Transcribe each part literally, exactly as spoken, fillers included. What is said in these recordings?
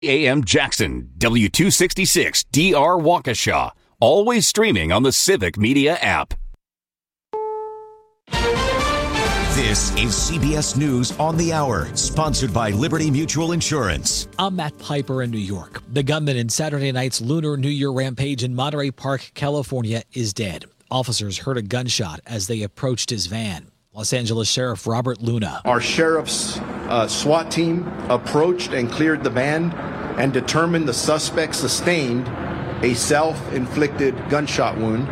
A M Jackson, W two sixty-six D R Waukesha. Always streaming on the Civic Media app. This is C B S News on the Hour, sponsored by Liberty Mutual Insurance. I'm Matt Piper in New York. The gunman in Saturday night's Lunar New Year rampage in Monterey Park, California, is dead. Officers heard a gunshot as they approached his van. Los Angeles Sheriff Robert Luna. Our sheriff's uh, SWAT team approached and cleared the van and determined the suspect sustained a self-inflicted gunshot wound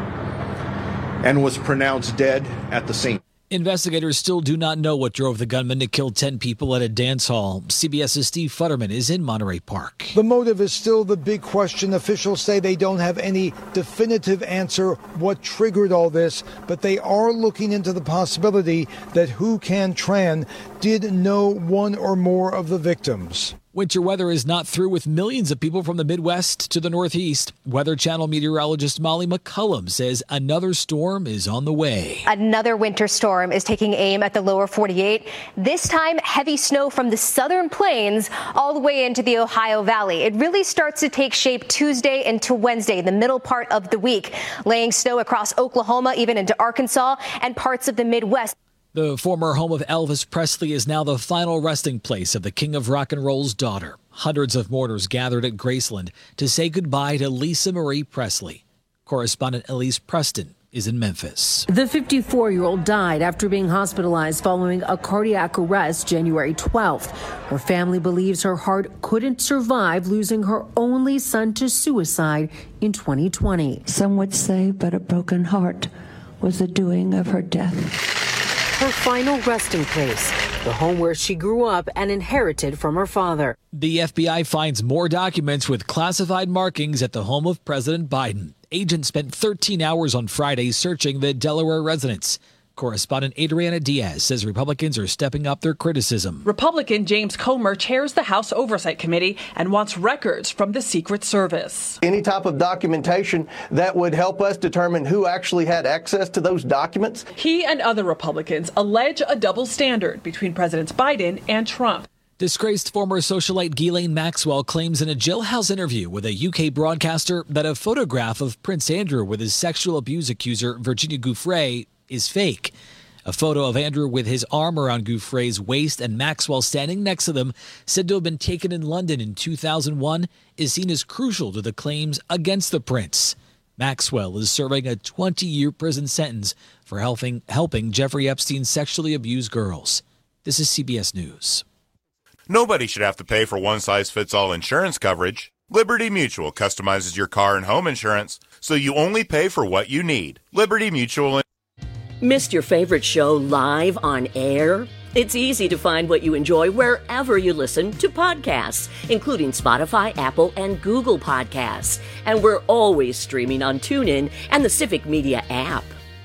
and was pronounced dead at the scene. Investigators still do not know what drove the gunman to kill ten people at a dance hall. CBS's Steve Futterman is in Monterey Park. The motive is still the big question. Officials say they don't have any definitive answer what triggered all this, but they are looking into the possibility that Hu Can Tran did know one or more of the victims. Winter weather is not through with millions of people from the Midwest to the Northeast. Weather Channel meteorologist Molly McCullum says another storm is on the way. Another winter storm is taking aim at the lower forty-eight. This time, heavy snow from the southern plains all the way into the Ohio Valley. It really starts to take shape Tuesday into Wednesday, the middle part of the week, laying snow across Oklahoma, even into Arkansas and parts of the Midwest. The former home of Elvis Presley is now the final resting place of the King of Rock and Roll's daughter. Hundreds of mourners gathered at Graceland to say goodbye to Lisa Marie Presley. Correspondent Elise Preston is in Memphis. The fifty-four-year-old died after being hospitalized following a cardiac arrest January twelfth. Her family believes her heart couldn't survive losing her only son to suicide in twenty twenty. Some would say, but a broken heart was the doing of her death. Her final resting place, the home where she grew up and inherited from her father. The F B I finds more documents with classified markings at the home of President Biden. Agents spent thirteen hours on Friday searching the Delaware residence. Correspondent Adriana Diaz says Republicans are stepping up their criticism. Republican James Comer chairs the House Oversight Committee and wants records from the Secret Service. Any type of documentation that would help us determine who actually had access to those documents. He and other Republicans allege a double standard between Presidents Biden and Trump. Disgraced former socialite Ghislaine Maxwell claims in a jailhouse interview with a U K broadcaster that a photograph of Prince Andrew with his sexual abuse accuser Virginia Giuffre is fake. A photo of Andrew with his arm around Giuffre's waist and Maxwell standing next to them, said to have been taken in London in two thousand one, is seen as crucial to the claims against the prince. Maxwell is serving a twenty-year prison sentence for helping helping Jeffrey Epstein sexually abuse girls. This is C B S News. Nobody should have to pay for one-size-fits-all insurance coverage. Liberty Mutual customizes your car and home insurance, so you only pay for what you need. Liberty Mutual. Missed your favorite show live on air? It's easy to find what you enjoy wherever you listen to podcasts, including Spotify, Apple, and Google Podcasts. And we're always streaming on TuneIn and the Civic Media app.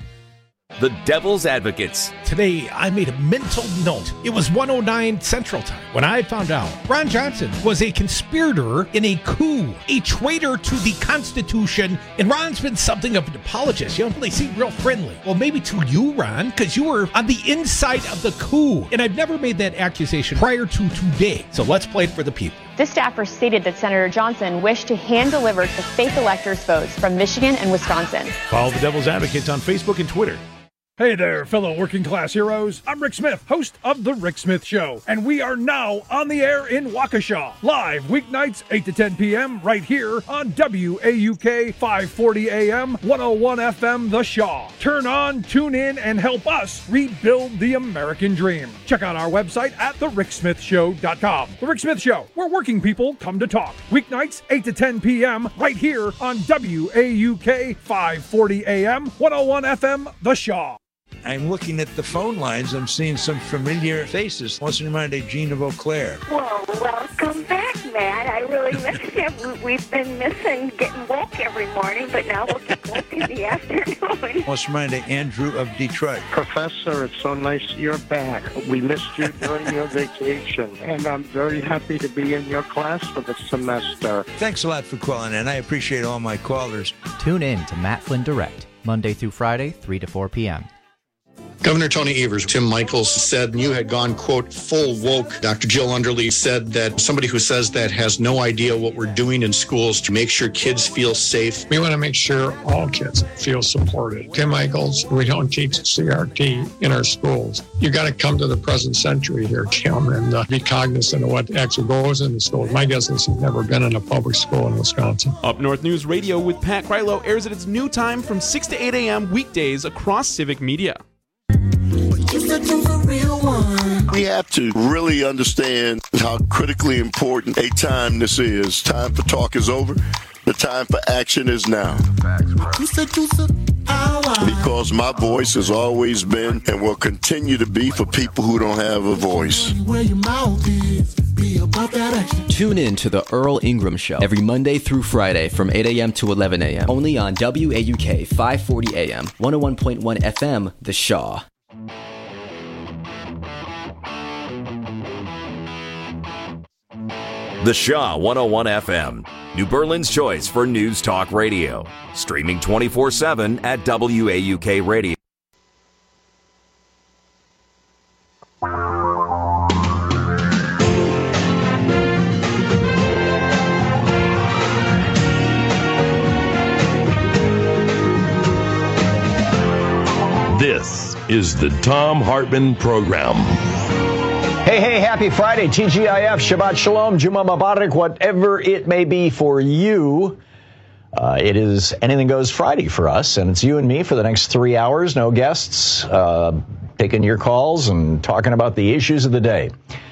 The Devil's Advocates. Today, I made a mental note. It was one oh nine Central Time when I found out Ron Johnson was a conspirator in a coup, a traitor to the Constitution, and Ron's been something of an apologist. You know, they seem real friendly. Well, maybe to you, Ron, because you were on the inside of the coup, and I've never made that accusation prior to today. So let's play it for the people. This staffer stated that Senator Johnson wished to hand-deliver the fake electors' votes from Michigan and Wisconsin. Follow the Devil's Advocates on Facebook and Twitter. Hey there, fellow working class heroes. I'm Rick Smith, host of The Rick Smith Show, and we are now on the air in Waukesha, live weeknights eight to ten p.m. right here on W A U K five forty A M, one oh one F M The Shaw. Turn on, tune in, and help us rebuild the American dream. Check out our website at the rick smith show dot com. The Rick Smith Show, where working people come to talk. Weeknights eight to ten p.m. right here on W A U K five forty A M, one oh one F M The Shaw. I'm looking at the phone lines. I'm seeing some familiar faces. What's in mind of Jean of Eau Claire? Well, welcome back, Matt. I really miss you. We've been missing getting woke every morning, but now we'll get woke in the afternoon. What's in mind of Andrew of Detroit? Professor, it's so nice you're back. We missed you during your vacation, and I'm very happy to be in your class for the semester. Thanks a lot for calling in. I appreciate all my callers. Tune in to Matt Flynn Direct, Monday through Friday, three to four p.m. Governor Tony Evers, Tim Michaels said you had gone, quote, full woke. Doctor Jill Underly said that somebody who says that has no idea what we're doing in schools to make sure kids feel safe. We want to make sure all kids feel supported. Tim Michaels, we don't teach C R T in our schools. You got to come to the present century here, Tim, and uh, be cognizant of what actually goes in the schools. My guess is he's never been in a public school in Wisconsin. Up North News Radio with Pat Krylo airs at its new time from six to eight a.m. weekdays across Civic Media. We have to really understand how critically important a time this is. Time for talk is over. The time for action is now. Because my voice has always been and will continue to be for people who don't have a voice. Tune in to the Earl Ingram Show every Monday through Friday from eight a.m. to eleven a.m. only on W A U K five forty A M, one oh one point one F M, The Shaw. The Shaw one oh one F M, New Berlin's choice for news talk radio. Streaming twenty-four seven at W A U K Radio. This is the Thom Hartmann Program. Hey, hey, happy Friday, T G I F, Shabbat Shalom, Juma Mubarak, whatever it may be for you. Uh, it is Anything Goes Friday for us, and it's you and me for the next three hours, no guests, uh, taking your calls and talking about the issues of the day.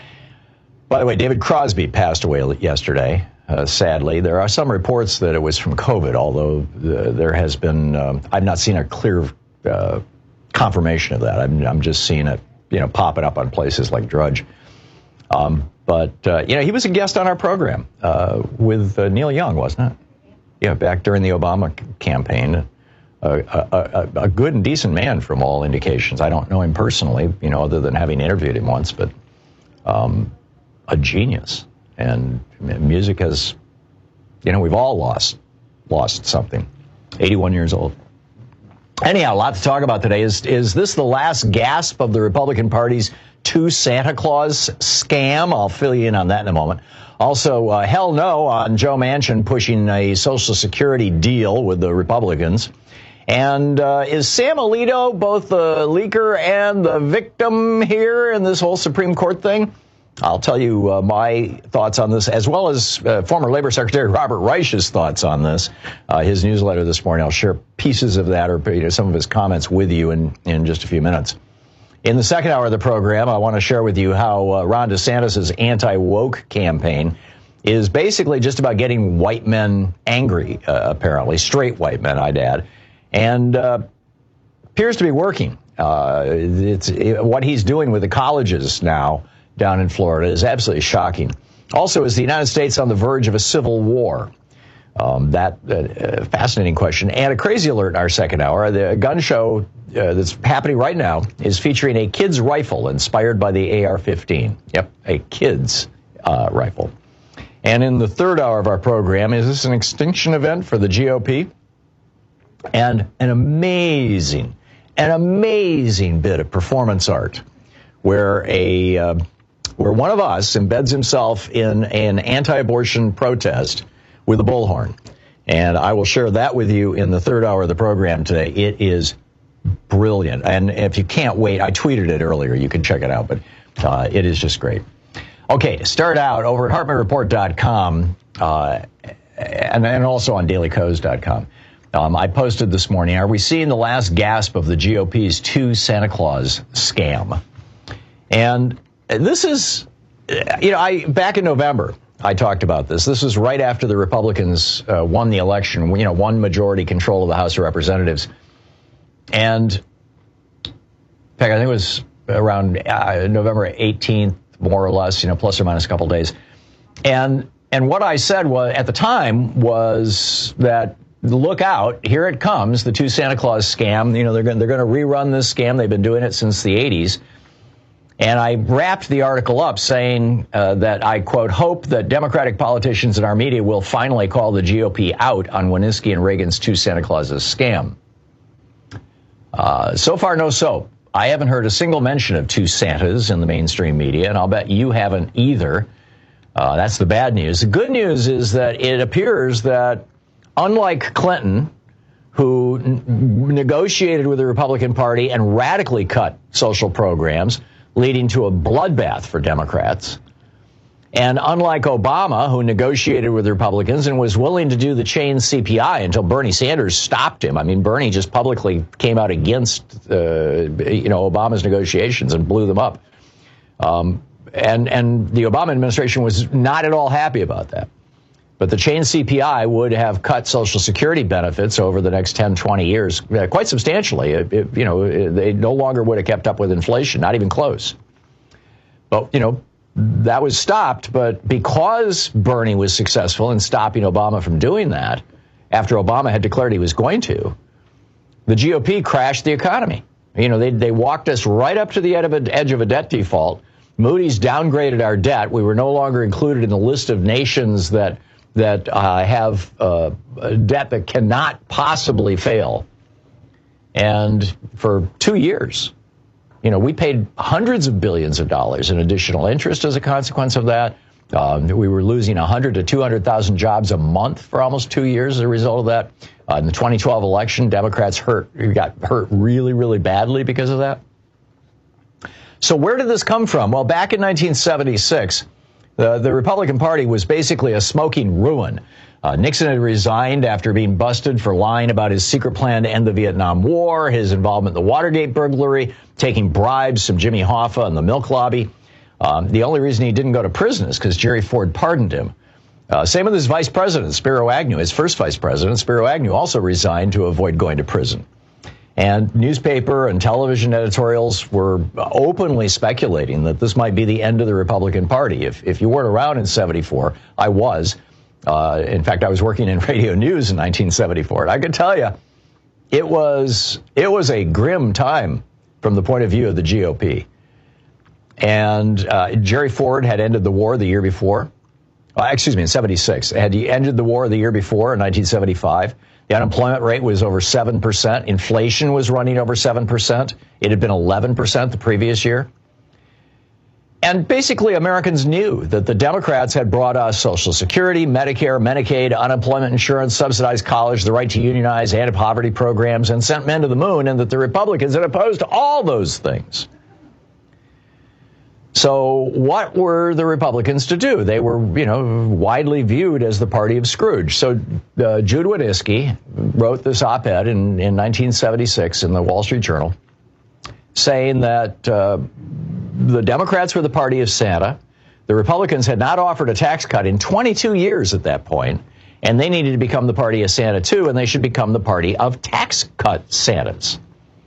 By the way, David Crosby passed away yesterday, uh, sadly. There are some reports that it was from COVID, although uh, there has been, um, I've not seen a clear uh, confirmation of that. I'm, I'm just seeing it, you know, popping up on places like Drudge. Um, but, uh, you know, he was a guest on our program uh, with uh, Neil Young, wasn't it? Yeah, back during the Obama campaign. Uh, a, a, a good and decent man from all indications. I don't know him personally, you know, other than having interviewed him once, but um, a genius. And music has, you know, we've all lost, lost something. eighty-one years old. Anyhow, a lot to talk about today. Is is this the last gasp of the Republican Party's two Santa Claus scam? I'll fill you in on that in a moment. Also, uh, hell no on Joe Manchin pushing a Social Security deal with the Republicans. And uh, is Sam Alito both the leaker and the victim here in this whole Supreme Court thing? I'll tell you uh, my thoughts on this, as well as uh, former Labor Secretary Robert Reich's thoughts on this. Uh, his newsletter this morning, I'll share pieces of that or you know, some of his comments with you in, in just a few minutes. In the second hour of the program, I want to share with you how uh, Ron DeSantis' anti-woke campaign is basically just about getting white men angry, uh, apparently, straight white men, I'd add, and uh, appears to be working. Uh, it's it, what he's doing with the colleges now down in Florida is absolutely shocking. Also, is the United States on the verge of a civil war? Um, that uh, fascinating question. And a crazy alert in our second hour. The gun show uh, that's happening right now is featuring a kid's rifle inspired by the A R fifteen. Yep, a kid's uh, rifle. And in the third hour of our program, is this an extinction event for the G O P? And an amazing, an amazing bit of performance art where a uh, where one of us embeds himself in an anti-abortion protest with a bullhorn. And I will share that with you in the third hour of the program today. It is brilliant. And if you can't wait, I tweeted it earlier. You can check it out, but uh, it is just great. Okay, to start out, over at Hartman Report dot com uh, and, and also on Daily Kos dot com, um, I posted this morning, are we seeing the last gasp of the G O P's two Santa Claus scam? And this is, you know, I back in November, I talked about this. This was right after the Republicans uh, won the election, you know, won majority control of the House of Representatives. And, in fact, I think it was around uh, November eighteenth, more or less, you know, plus or minus a couple days. And and what I said was at the time was that look out, here it comes, the two Santa Claus scam. You know, they're going they're going to rerun this scam. They've been doing it since the eighties. And I wrapped the article up saying uh, that I, quote, hope that Democratic politicians in our media will finally call the G O P out on Winitsky and Reagan's two Santa Clauses scam. Uh, so far, no soap I haven't heard a single mention of two Santas in the mainstream media, and I'll bet you haven't either. Uh, that's the bad news. The good news is that it appears that, unlike Clinton, who n- negotiated with the Republican Party and radically cut social programs, leading to a bloodbath for Democrats, and unlike Obama, who negotiated with Republicans and was willing to do the chain C P I until Bernie Sanders stopped him. I mean, Bernie just publicly came out against, uh, you know, Obama's negotiations and blew them up. Um, and, and the Obama administration was not at all happy about that. But the chain C P I would have cut Social Security benefits over the next ten, twenty years uh, quite substantially. It, it, you know, it, they no longer would have kept up with inflation, not even close. But, you know, that was stopped, but because Bernie was successful in stopping Obama from doing that, after Obama had declared he was going to, the G O P crashed the economy. You know, they they walked us right up to the edge of a, edge of a debt default. Moody's downgraded our debt. We were no longer included in the list of nations that that uh, have uh, a debt that cannot possibly fail. And for two years, you know, we paid hundreds of billions of dollars in additional interest as a consequence of that. Um, we were losing one hundred to two hundred thousand jobs a month for almost two years as a result of that. Uh, in the twenty twelve election, Democrats hurt got hurt really, really badly because of that. So where did this come from? Well, back in nineteen seventy-six, the, the Republican Party was basically a smoking ruin. Uh, Nixon had resigned after being busted for lying about his secret plan to end the Vietnam War, his involvement in the Watergate burglary, taking bribes from Jimmy Hoffa and the milk lobby. Um, the only reason he didn't go to prison is because Jerry Ford pardoned him. Uh, same with his vice president, Spiro Agnew, his first vice president. Spiro Agnew also resigned to avoid going to prison. And newspaper and television editorials were openly speculating that this might be the end of the Republican Party. If, if you weren't around in seventy-four, I was. Uh, in fact, I was working in radio news in nineteen seventy-four. And I can tell you, it was it was a grim time from the point of view of the G O P. And uh, Jerry Ford had ended the war the year before. Uh, excuse me, in seventy-six. Had he ended the war the year before in nineteen seventy-five. The unemployment rate was over seven percent. Inflation was running over seven percent. It had been eleven percent the previous year. And basically, Americans knew that the Democrats had brought us Social Security, Medicare, Medicaid, unemployment insurance, subsidized college, the right to unionize, anti-poverty programs, and sent men to the moon, and that the Republicans had opposed all those things. So what were the Republicans to do? They were, you know, widely viewed as the party of Scrooge. So uh, Jude Wanniski wrote this op-ed in, in nineteen seventy-six in the Wall Street Journal, saying that uh, the Democrats were the party of Santa. The Republicans had not offered a tax cut in twenty-two years at that point, and they needed to become the party of Santa too, and they should become the party of tax cut Santas.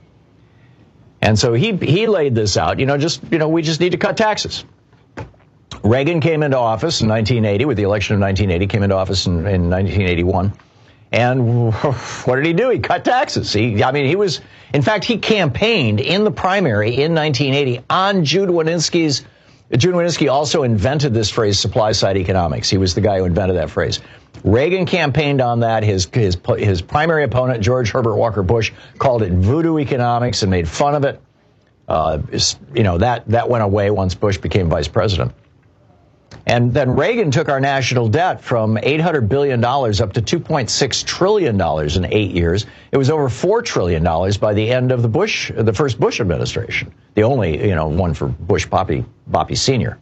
And so he he laid this out, you know, just, you know, we just need to cut taxes. Reagan came into office in nineteen eighty, with the election of nineteen eighty, came into office in, in nineteen eighty-one. And what did he do? He cut taxes. He, I mean, he was, in fact, he campaigned in the primary in nineteen eighty on Jude Wanniski's. Jude Wanniski also invented this phrase, supply side economics. He was the guy who invented that phrase. Reagan campaigned on that. His his his primary opponent, George Herbert Walker Bush, called it voodoo economics and made fun of it. Uh, you know, that that went away once Bush became vice president. And then Reagan took our national debt from eight hundred billion dollars up to two point six trillion dollars in eight years. It was over four trillion dollars by the end of the Bush, the first Bush administration, the only, you know, one for Bush Poppy, Poppy Senior.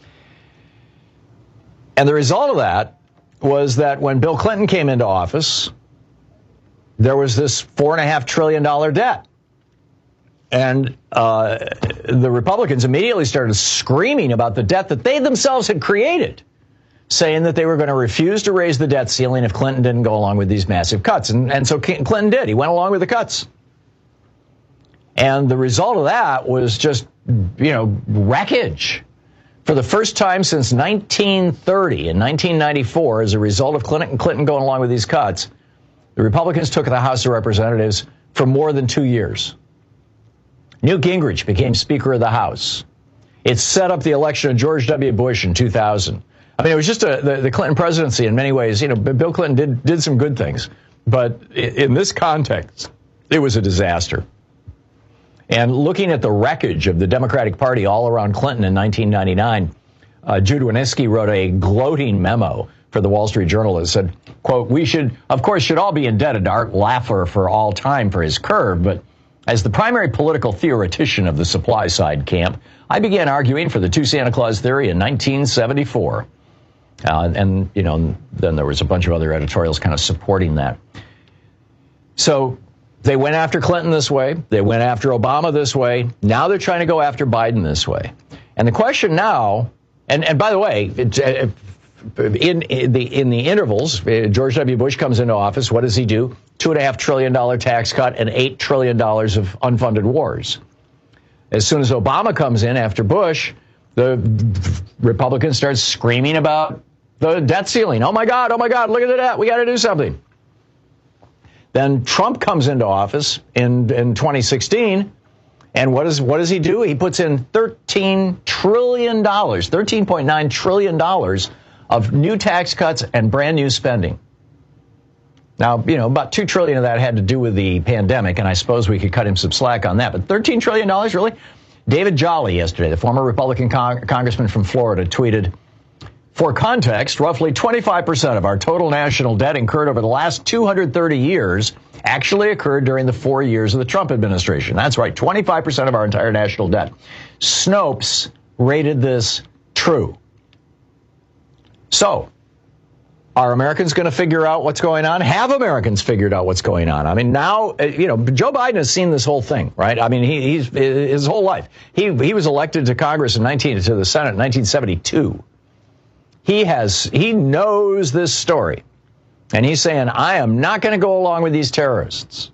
And the result of that was that when Bill Clinton came into office, there was this four and a half trillion dollar debt. And uh, the Republicans immediately started screaming about the debt that they themselves had created, saying that they were going to refuse to raise the debt ceiling if Clinton didn't go along with these massive cuts. And, and so Clinton did. He went along with the cuts. And the result of that was just, you know, wreckage. For the first time since nineteen thirty, in nineteen ninety-four, as a result of Clinton, Clinton going along with these cuts, the Republicans took the House of Representatives for more than two years. Newt Gingrich became Speaker of the House. It set up the election of George W. Bush in two thousand. I mean, it was just a, the, the Clinton presidency in many ways. You know, Bill Clinton did, did some good things. But in this context, it was a disaster. And looking at the wreckage of the Democratic Party all around Clinton in nineteen ninety-nine, uh, Jude Wanniski wrote a gloating memo for the Wall Street Journal that said, quote, we should, of course, should all be indebted to Art Laffer for all time for his curve, but as the primary political theoretician of the supply side camp, I began arguing for the two Santa Claus theory in nineteen seventy-four. Uh, and, you know, then there was a bunch of other editorials kind of supporting that. So they went after Clinton this way. They went after Obama this way. Now they're trying to go after Biden this way. And the question now, and, and by the way, it, it, in, in the in the intervals, George W. Bush comes into office. What does he do? Two and a half trillion dollar tax cut and eight trillion dollars of unfunded wars. As soon as Obama comes in after Bush, the Republicans start screaming about the debt ceiling. Oh my God! Oh my God! Look at the debt. We got to do something. Then Trump comes into office in in twenty sixteen, and what does what does he do? He puts in thirteen trillion dollars, thirteen point nine trillion dollars of new tax cuts and brand new spending. Now, you know, about two trillion dollars of that had to do with the pandemic, and I suppose we could cut him some slack on that. But thirteen trillion dollars, really? David Jolly yesterday, the former Republican con- congressman from Florida, tweeted, for context, roughly twenty-five percent of our total national debt incurred over the last two hundred thirty years actually occurred during the four years of the Trump administration. That's right, twenty-five percent of our entire national debt. Snopes rated this true. So, are Americans going to figure out what's going on? Have Americans figured out what's going on? I mean, now, you know, Joe Biden has seen this whole thing, right? I mean, he, he's his whole life. He he was elected to Congress in nineteen to the Senate in nineteen seventy-two. He has he knows this story, and he's saying, I am not going to go along with these terrorists.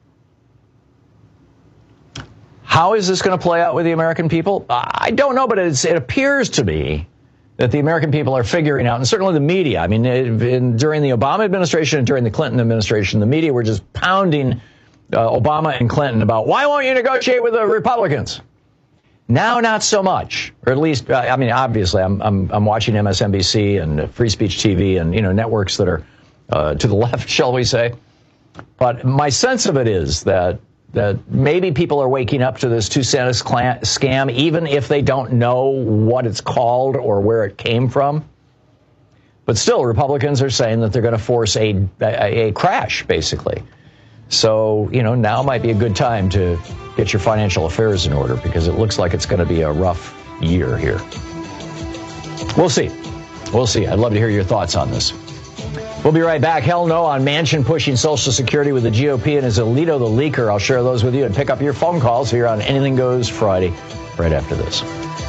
How is this going to play out with the American people? I don't know, but it's, it appears to me that the American people are figuring out, and certainly the media. I mean, in, during the Obama administration and during the Clinton administration, the media were just pounding uh, Obama and Clinton about, why won't you negotiate with the Republicans? Now, not so much, or at least, I mean, obviously, I'm I'm, I'm watching M S N B C and Free Speech T V and, you know, networks that are uh, to the left, shall we say. But my sense of it is that that maybe people are waking up to this two Santas scam, even if they don't know what it's called or where it came from. But still, Republicans are saying that they're going to force a, a, a crash, basically. So, you know, now might be a good time to get your financial affairs in order, because it looks like it's going to be a rough year here. We'll see. We'll see. I'd love to hear your thoughts on this. We'll be right back. Hell no on Manchin pushing Social Security with the G O P and his Alito the leaker. I'll share those with you and pick up your phone calls here on Anything Goes Friday right after this.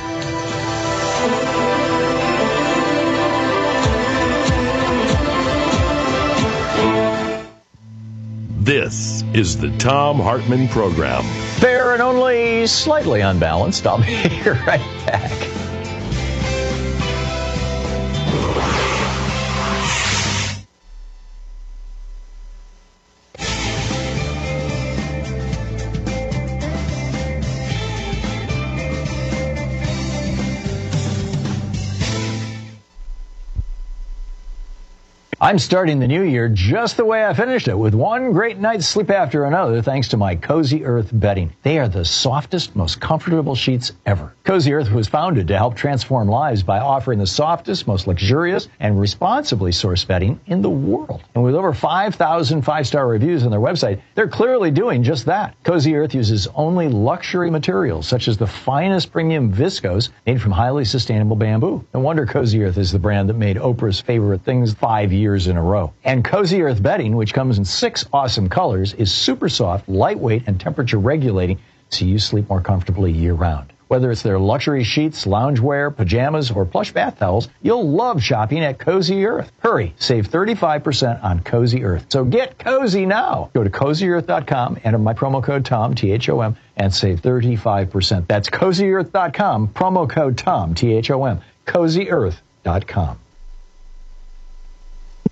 This is the Thom Hartmann Program. Fair and only slightly unbalanced. I'll be right back. I'm starting the new year just the way I finished it, with one great night's sleep after another, thanks to my Cozy Earth bedding. They are the softest, most comfortable sheets ever. Cozy Earth was founded to help transform lives by offering the softest, most luxurious, and responsibly sourced bedding in the world. And with over five thousand five-star reviews on their website, they're clearly doing just that. Cozy Earth uses only luxury materials, such as the finest premium viscose made from highly sustainable bamboo. No wonder Cozy Earth is the brand that made Oprah's favorite things five years in a row. And Cozy Earth bedding, which comes in six awesome colors, is super soft, lightweight, and temperature regulating, so you sleep more comfortably year-round. Whether it's their luxury sheets, loungewear, pajamas, or plush bath towels, you'll love shopping at Cozy Earth. Hurry, save thirty-five percent on Cozy Earth. So get cozy now. Go to cozy earth dot com, enter my promo code Tom, T H O M, and save thirty-five percent. That's cozy earth dot com, promo code Tom, T H O M, cozy earth dot com.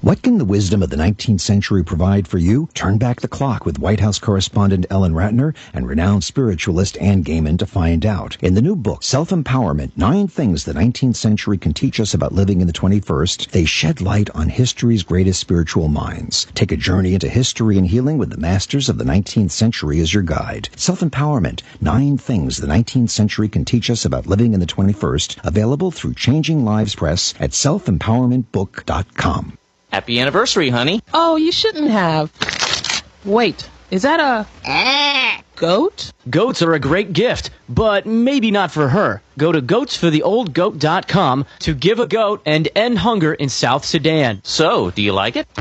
What can the wisdom of the nineteenth century provide for you? Turn back the clock with White House correspondent Ellen Ratner and renowned spiritualist Ann Gaiman to find out. In the new book, Self-Empowerment, Nine Things the nineteenth Century Can Teach Us About Living in the twenty-first, they shed light on history's greatest spiritual minds. Take a journey into history and healing with the masters of the nineteenth century as your guide. Self-Empowerment, Nine Things the nineteenth Century Can Teach Us About Living in the twenty-first, available through Changing Lives Press at self empowerment book dot com. Happy anniversary, honey. Oh, you shouldn't have. Wait, is that a goat? Goats are a great gift, but maybe not for her. Go to goats for the old goat dot com to give a goat and end hunger in South Sudan. So, do you like it?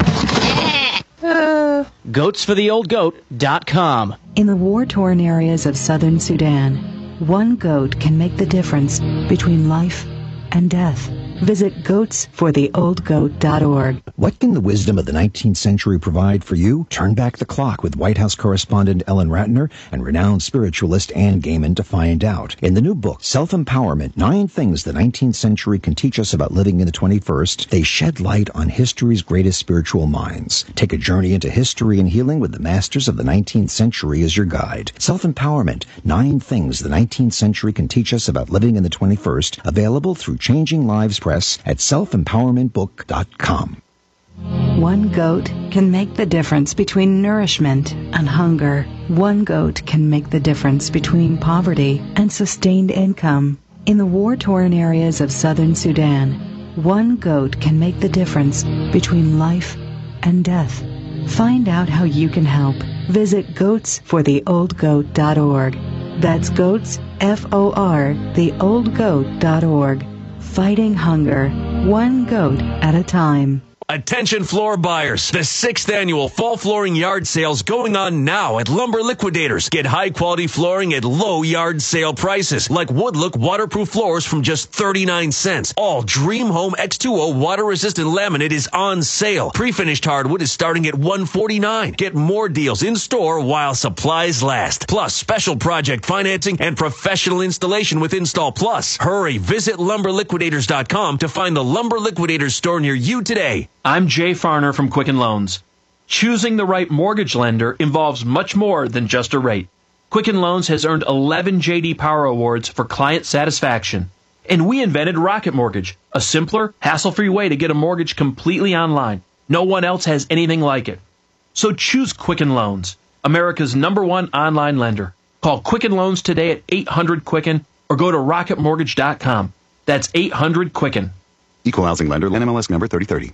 Uh... goats for the old goat dot com. In the war-torn areas of southern Sudan, one goat can make the difference between life and death. Visit goats for the old goat dot org. What can the wisdom of the nineteenth century provide for you? Turn back the clock with White House correspondent Ellen Ratner and renowned spiritualist Ann Gaiman to find out. In the new book, Self-Empowerment, Nine Things the nineteenth Century Can Teach Us About Living in the twenty-first, they shed light on history's greatest spiritual minds. Take a journey into history and healing with the masters of the nineteenth century as your guide. Self-Empowerment, Nine Things the nineteenth Century Can Teach Us About Living in the twenty-first, available through Changing Lives Press at self empowerment book dot com. One goat can make the difference between nourishment and hunger. One goat can make the difference between poverty and sustained income. In the war-torn areas of southern Sudan, one goat can make the difference between life and death. Find out how you can help. Visit goats for the old goat dot org. That's goats, F O R, the old goat dot org. Fighting hunger, one goat at a time. Attention floor buyers. The sixth annual fall flooring yard sale's going on now at Lumber Liquidators. Get high quality flooring at low yard sale prices, like Woodlook waterproof floors from just thirty-nine cents. All Dream Home X two O water resistant laminate is on sale. Pre-finished hardwood is starting at one forty-nine. Get more deals in store while supplies last. Plus special project financing and professional installation with Install Plus. Hurry, visit lumber liquidators dot com to find the Lumber Liquidators store near you today. I'm Jay Farner from Quicken Loans. Choosing the right mortgage lender involves much more than just a rate. Quicken Loans has earned eleven J D Power Awards for client satisfaction. And we invented Rocket Mortgage, a simpler, hassle-free way to get a mortgage completely online. No one else has anything like it. So choose Quicken Loans, America's number one online lender. Call Quicken Loans today at eight hundred Quicken or go to rocket mortgage dot com. That's eight hundred Quicken. Equal housing lender, N M L S number thirty thirty.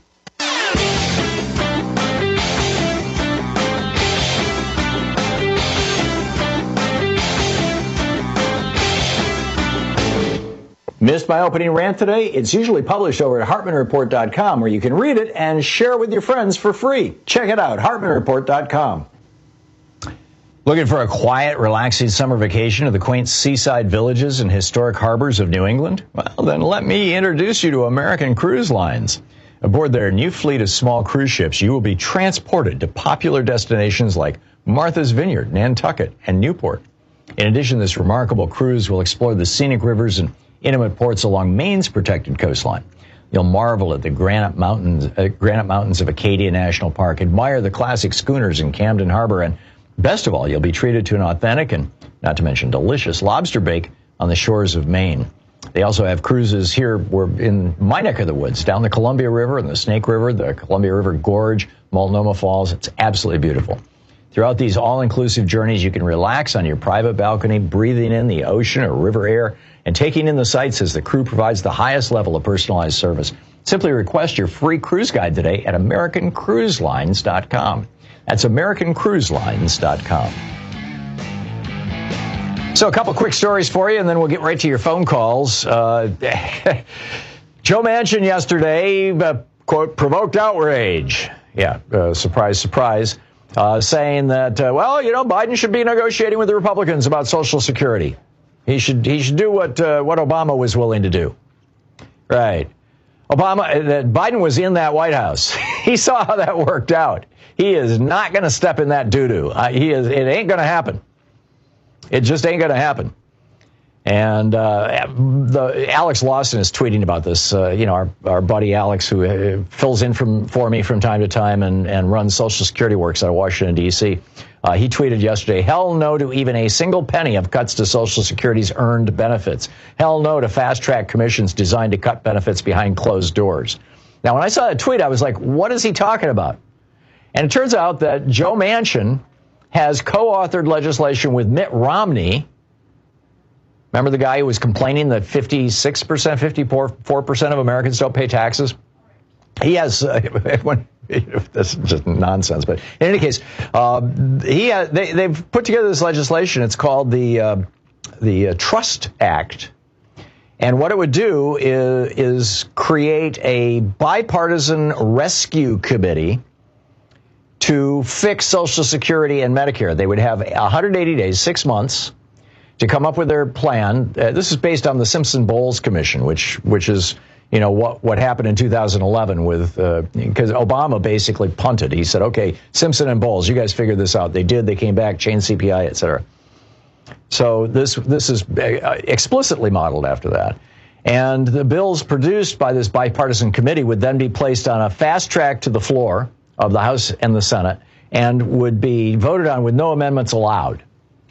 Missed my opening rant today? It's usually published over at hartman report dot com, where you can read it and share it with your friends for free. Check it out, hartman report dot com. Looking for a quiet, relaxing summer vacation to the quaint seaside villages and historic harbors of New England? Well, then let me introduce you to American Cruise Lines. Aboard their new fleet of small cruise ships, you will be transported to popular destinations like Martha's Vineyard, Nantucket, and Newport. In addition, this remarkable cruise will explore the scenic rivers and intimate ports along Maine's protected coastline. You'll marvel at the granite mountains, uh, granite mountains of Acadia National Park, admire the classic schooners in Camden Harbor, and best of all, you'll be treated to an authentic and, not to mention, delicious lobster bake on the shores of Maine. They also have cruises here we're in my neck of the woods, down the Columbia River and the Snake River, the Columbia River Gorge, Multnomah Falls. It's absolutely beautiful. Throughout these all-inclusive journeys, you can relax on your private balcony, breathing in the ocean or river air and taking in the sights as the crew provides the highest level of personalized service. Simply request your free cruise guide today at american cruise lines dot com. That's american cruise lines dot com. So a couple quick stories for you, and then we'll get right to your phone calls. Uh, Joe Manchin yesterday, uh, quote, provoked outrage. Yeah, uh, surprise, surprise. Uh, saying that, uh, well, you know, Biden should be negotiating with the Republicans about Social Security. He should he should do what uh, what Obama was willing to do. Right. Obama, uh, Biden was in that White House. He saw how that worked out. He is not going to step in that doo-doo. Uh, he is. It ain't going to happen. It just ain't going to happen. And uh, the, Alex Lawson is tweeting about this. Uh, you know, our, our buddy Alex, who uh, fills in from, for me from time to time and, and runs Social Security Works out of Washington, D C, uh, he tweeted yesterday, hell no to even a single penny of cuts to Social Security's earned benefits. Hell no to fast-track commissions designed to cut benefits behind closed doors. Now, when I saw that tweet, I was like, what is he talking about? And it turns out that Joe Manchin has co-authored legislation with Mitt Romney. Remember the guy who was complaining that fifty-six percent, fifty-four percent of Americans don't pay taxes? He has, uh, when, this is just nonsense, but in any case, uh, he has, they, they've put together this legislation. It's called the, uh, the uh, Trust Act. And what it would do is, is create a bipartisan rescue committee to fix Social Security and Medicare. They would have one hundred eighty days, six months, to come up with their plan. Uh, this is based on the Simpson-Bowles Commission, which which is, you know, what what happened in two thousand eleven with, because uh, Obama basically punted. He said, okay, Simpson and Bowles, you guys figured this out. They did. They came back, changed C P I, et cetera. So this this is explicitly modeled after that. And the bills produced by this bipartisan committee would then be placed on a fast track to the floor of the House and the Senate and would be voted on with no amendments allowed.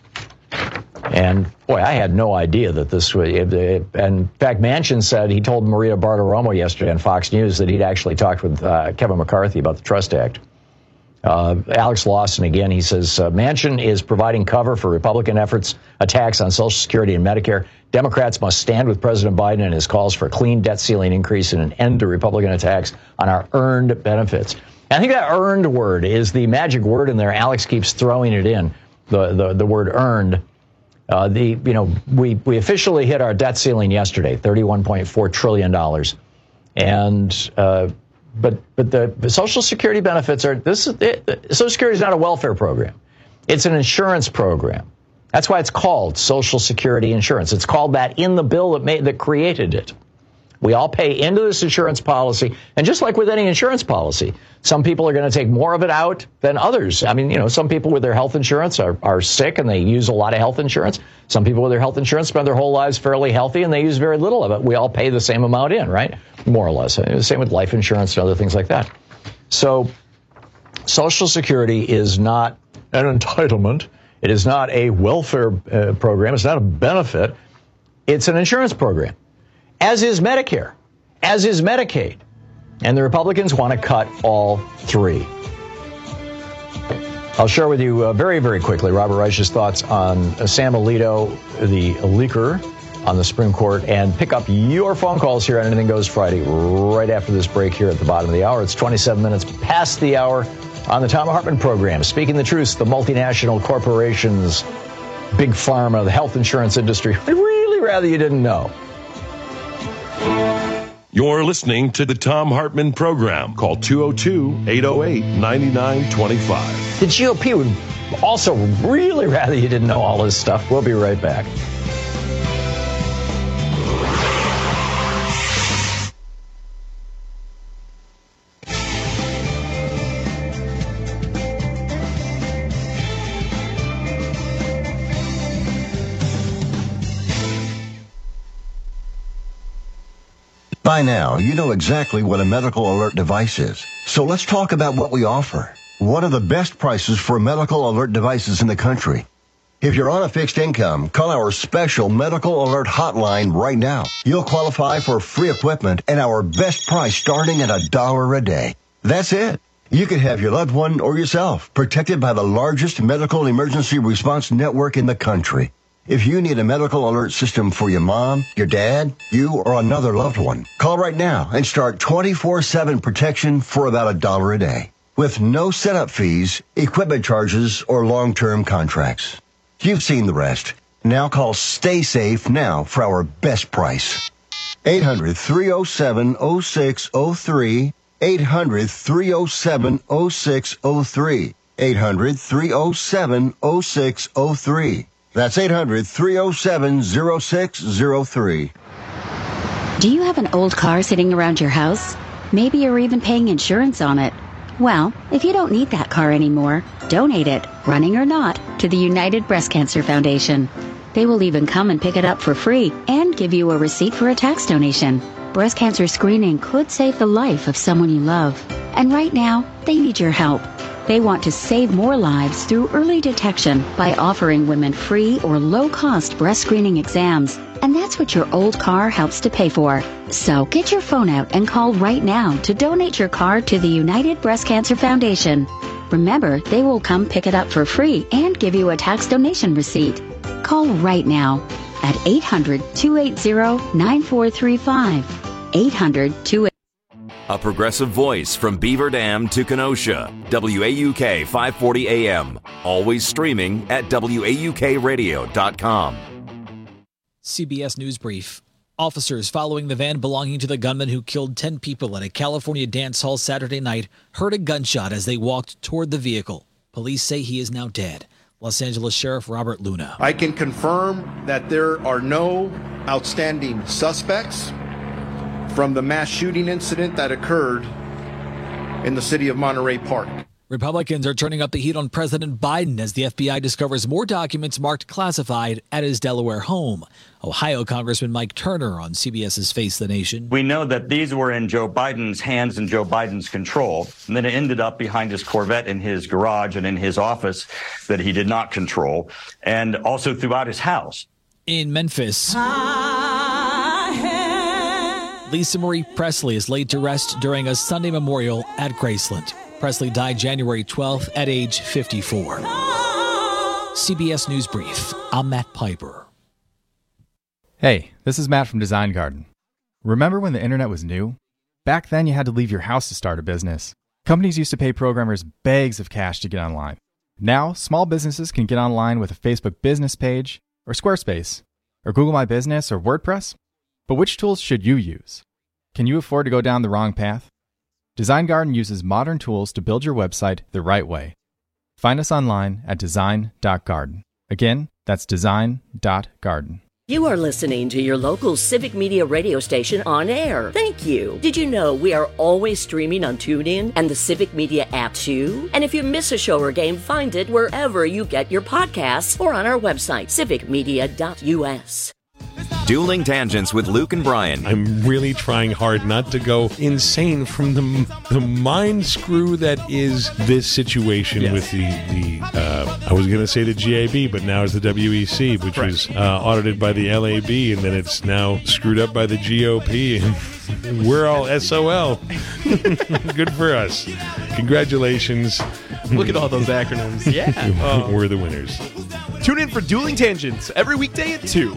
And, boy, I had no idea that this was, and in fact, Manchin said, he told Maria Bartiromo yesterday on Fox News that he'd actually talked with uh, Kevin McCarthy about the Trust Act. Uh, Alex Lawson, again, he says, uh, Manchin is providing cover for Republican efforts, attacks on Social Security and Medicare. Democrats must stand with President Biden and his calls for a clean debt ceiling increase and an end to Republican attacks on our earned benefits. And I think that earned word is the magic word in there. Alex keeps throwing it in, the, the, the word earned. Uh, the you know we we officially hit our debt ceiling yesterday, thirty-one point four trillion dollars, and uh, but but the, the Social Security benefits are this. It, Social Security is not a welfare program; it's an insurance program. That's why it's called Social Security Insurance. It's called that in the bill that made that created it. We all pay into this insurance policy, and just like with any insurance policy, some people are going to take more of it out than others. I mean, you know, some people with their health insurance are, are sick and they use a lot of health insurance. Some people with their health insurance spend their whole lives fairly healthy and they use very little of it. We all pay the same amount in, right? More or less. The same with life insurance and other things like that. So Social Security is not an entitlement. It is not a welfare uh, program. It's not a benefit. It's an insurance program. As is Medicare, as is Medicaid. And the Republicans want to cut all three. I'll share with you uh, very, very quickly Robert Reich's thoughts on uh, Sam Alito, the leaker on the Supreme Court, and pick up your phone calls here on Anything Goes Friday right after this break here at the bottom of the hour. It's twenty-seven minutes past the hour on the Thom Hartmann program. Speaking the truth, the multinational corporations, big pharma, the health insurance industry. I'd really rather you didn't know. You're listening to the Thom Hartmann program. Call two oh two, eight oh eight, nine nine two five. The G O P would also really rather you didn't know all this stuff. We'll be right back. By now, you know exactly what a medical alert device is. So let's talk about what we offer. One of the best prices for medical alert devices in the country. If you're on a fixed income, call our special medical alert hotline right now. You'll qualify for free equipment and our best price starting at a dollar a day. That's it. You could have your loved one or yourself protected by the largest medical emergency response network in the country. If you need a medical alert system for your mom, your dad, you, or another loved one, call right now and start twenty-four seven protection for about a dollar a day. With no setup fees, equipment charges, or long-term contracts. You've seen the rest. Now call Stay Safe now for our best price. eight hundred, three oh seven, oh six oh three. eight hundred, three oh seven, oh six oh three. eight hundred, three oh seven, oh six oh three. That's eight hundred, three oh seven, oh six oh three. Do you have an old car sitting around your house? Maybe you're even paying insurance on it. Well, if you don't need that car anymore, donate it, running or not, to the United Breast Cancer Foundation. They will even come and pick it up for free and give you a receipt for a tax donation. Breast cancer screening could save the life of someone you love. And right now, they need your help. They want to save more lives through early detection by offering women free or low-cost breast screening exams. And that's what your old car helps to pay for. So get your phone out and call right now to donate your car to the United Breast Cancer Foundation. Remember, they will come pick it up for free and give you a tax donation receipt. Call right now at eight hundred, two eight zero, nine four three five. eight hundred, two eight zero. A progressive voice from Beaver Dam to Kenosha. W A U K five forty A M. Always streaming at W A U K radio dot com. C B S News Brief. Officers following the van belonging to the gunman who killed ten people at a California dance hall Saturday night heard a gunshot as they walked toward the vehicle. Police say he is now dead. Los Angeles Sheriff Robert Luna. I can confirm that there are no outstanding suspects from the mass shooting incident that occurred in the city of Monterey Park. Republicans are turning up the heat on President Biden as the F B I discovers more documents marked classified at his Delaware home. Ohio Congressman Mike Turner on CBS's Face the Nation. We know that these were in Joe Biden's hands and Joe Biden's control, and then it ended up behind his Corvette in his garage and in his office that he did not control, and also throughout his house. In Memphis, Lisa Marie Presley is laid to rest during a Sunday memorial at Graceland. Presley died January twelfth at age fifty-four. C B S News Brief. I'm Matt Piper. Hey, this is Matt from Design Garden. Remember when the internet was new? Back then you had to leave your house to start a business. Companies used to pay programmers bags of cash to get online. Now, small businesses can get online with a Facebook business page, or Squarespace, or Google My Business, or WordPress. But which tools should you use? Can you afford to go down the wrong path? Design Garden uses modern tools to build your website the right way. Find us online at design dot garden. Again, that's design dot garden. You are listening to your local Civic Media radio station on air. Thank you. Did you know we are always streaming on TuneIn and the Civic Media app too? And if you miss a show or game, find it wherever you get your podcasts or on our website, civic media dot U S. Dueling Tangents with Luke and Brian. I'm really trying hard not to go insane from the the mind screw that is this situation yes. with the, the uh, I was going to say the G A B, but now it's the W E C, which right. was uh, audited by the L A B, and then it's now screwed up by the G O P, and we're all S O L. Good for us. Congratulations. Look at all those acronyms. Yeah. Oh. We're the winners. Tune in for Dueling Tangents every weekday at two.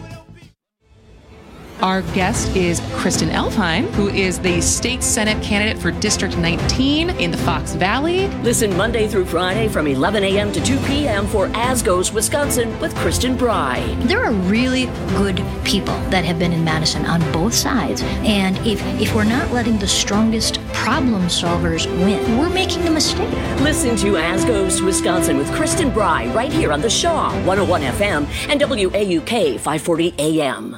Our guest is Kristen Elfheim, who is the state Senate candidate for District nineteen in the Fox Valley. Listen Monday through Friday from eleven a.m. to two p.m. for As Goes Wisconsin with Kristen Bry. There are really good people that have been in Madison on both sides. And if, if we're not letting the strongest problem solvers win, we're making a mistake. Listen to As Goes Wisconsin with Kristen Bry right here on the Shaw one oh one F M and W A U K five forty A M.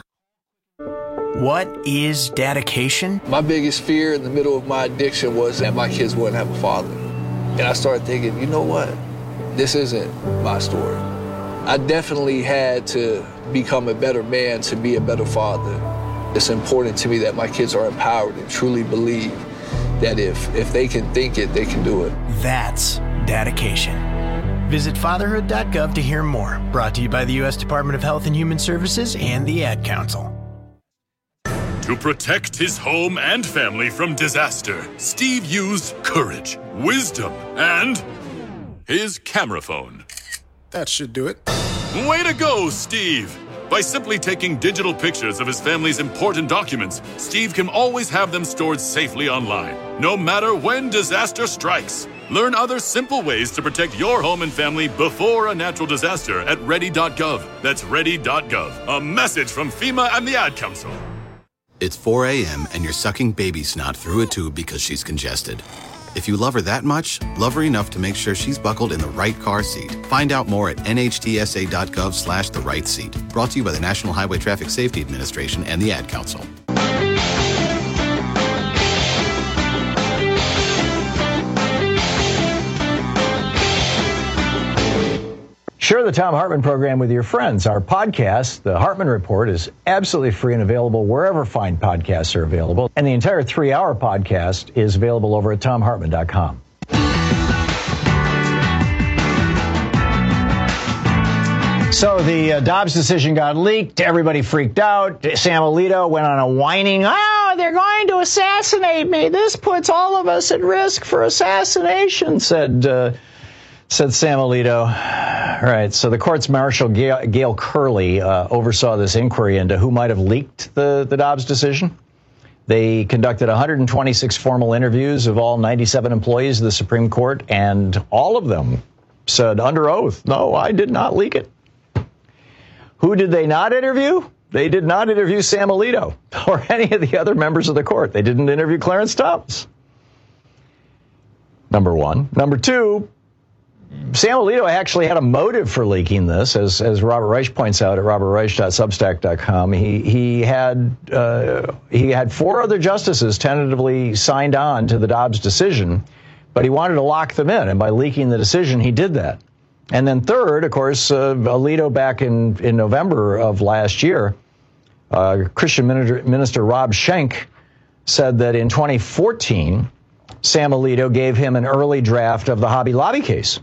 What is dedication? My biggest fear in the middle of my addiction was that my kids wouldn't have a father. And I started thinking, you know what? This isn't my story. I definitely had to become a better man to be a better father. It's important to me that my kids are empowered and truly believe that if, if they can think it, they can do it. That's dedication. Visit fatherhood dot gov to hear more. Brought to you by the U S Department of Health and Human Services and the Ad Council. To protect his home and family from disaster, Steve used courage, wisdom, and his camera phone. That should do it. Way to go, Steve! By simply taking digital pictures of his family's important documents, Steve can always have them stored safely online, no matter when disaster strikes. Learn other simple ways to protect your home and family before a natural disaster at ready dot gov. That's ready dot gov. A message from FEMA and the Ad Council. It's four a.m. and you're sucking baby snot through a tube because she's congested. If you love her that much, love her enough to make sure she's buckled in the right car seat. Find out more at N H T S A dot gov slash the right seat. Brought to you by the National Highway Traffic Safety Administration and the Ad Council. Share the Thom Hartmann program with your friends. Our podcast, The Hartmann Report, is absolutely free and available wherever fine podcasts are available. And the entire three-hour podcast is available over at thom hartmann dot com. So the uh, Dobbs decision got leaked. Everybody freaked out. Sam Alito went on a whining, oh, they're going to assassinate me. This puts all of us at risk for assassination, said uh, said Sam Alito. All right, so the court's Marshal Gail, Gail Curley uh, oversaw this inquiry into who might have leaked the, the Dobbs decision. They conducted one hundred twenty-six formal interviews of all ninety-seven employees of the Supreme Court, and all of them said under oath, no, I did not leak it. Who did they not interview? They did not interview Sam Alito or any of the other members of the court. They didn't interview Clarence Thomas. Number one. Number two, Sam Alito actually had a motive for leaking this, as as Robert Reich points out at robert reich dot substack dot com. He he had uh, he had four other justices tentatively signed on to the Dobbs decision, but he wanted to lock them in, and by leaking the decision, he did that. And then third, of course, uh, Alito back in, in November of last year, uh, Christian Minister, Minister Rob Schenck said that in twenty fourteen, Sam Alito gave him an early draft of the Hobby Lobby case,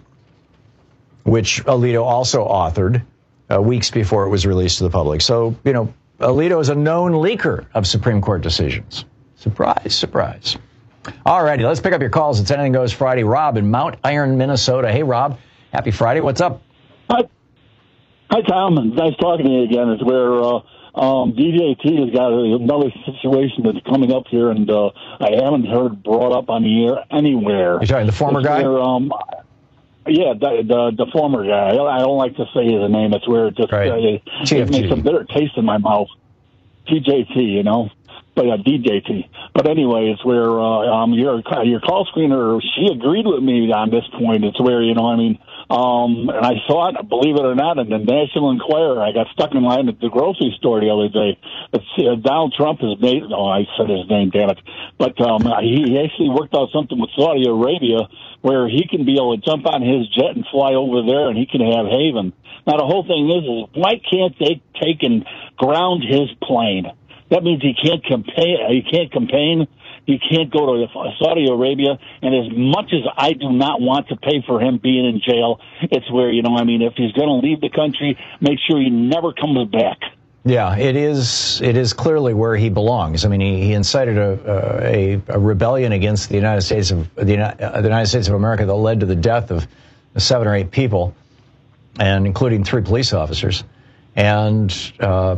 which Alito also authored uh, weeks before it was released to the public. So, you know, Alito is a known leaker of Supreme Court decisions. Surprise, surprise. All righty, let's pick up your calls. It's Anything Goes Friday. Rob in Mount Iron, Minnesota. Hey, Rob. Happy Friday. What's up? Hi, Hi Tom. Nice talking to you again. It's where uh, um, D J T has got another situation that's coming up here, and uh, I haven't heard brought up on the air anywhere. You're talking the former it's guy? Where, um, yeah, the, the the former guy. I don't like to say his name. It's where it just uh, it, it makes a bitter taste in my mouth. T J T, you know. But yeah, D J T. But anyway, it's where uh, um, your your call screener, she agreed with me on this point. It's where, you know, I mean, um, and I saw it, believe it or not, in the National Enquirer. I got stuck in line at the grocery store the other day. It's, uh, Donald Trump has made, oh, I said his name, damn it. But um, he, he actually worked out something with Saudi Arabia where he can be able to jump on his jet and fly over there, and he can have haven. Now, the whole thing is, is why can't they take and ground his plane? That means he can't campaign. He can't campaign. He can't go to Saudi Arabia. And as much as I do not want to pay for him being in jail, it's where, you know, I mean, if he's going to leave the country, make sure he never comes back. Yeah, it is. It is clearly where he belongs. I mean, he, he incited a, a, a rebellion against the United States of the, uh, the United States of America that led to the death of seven or eight people, and including three police officers. And uh,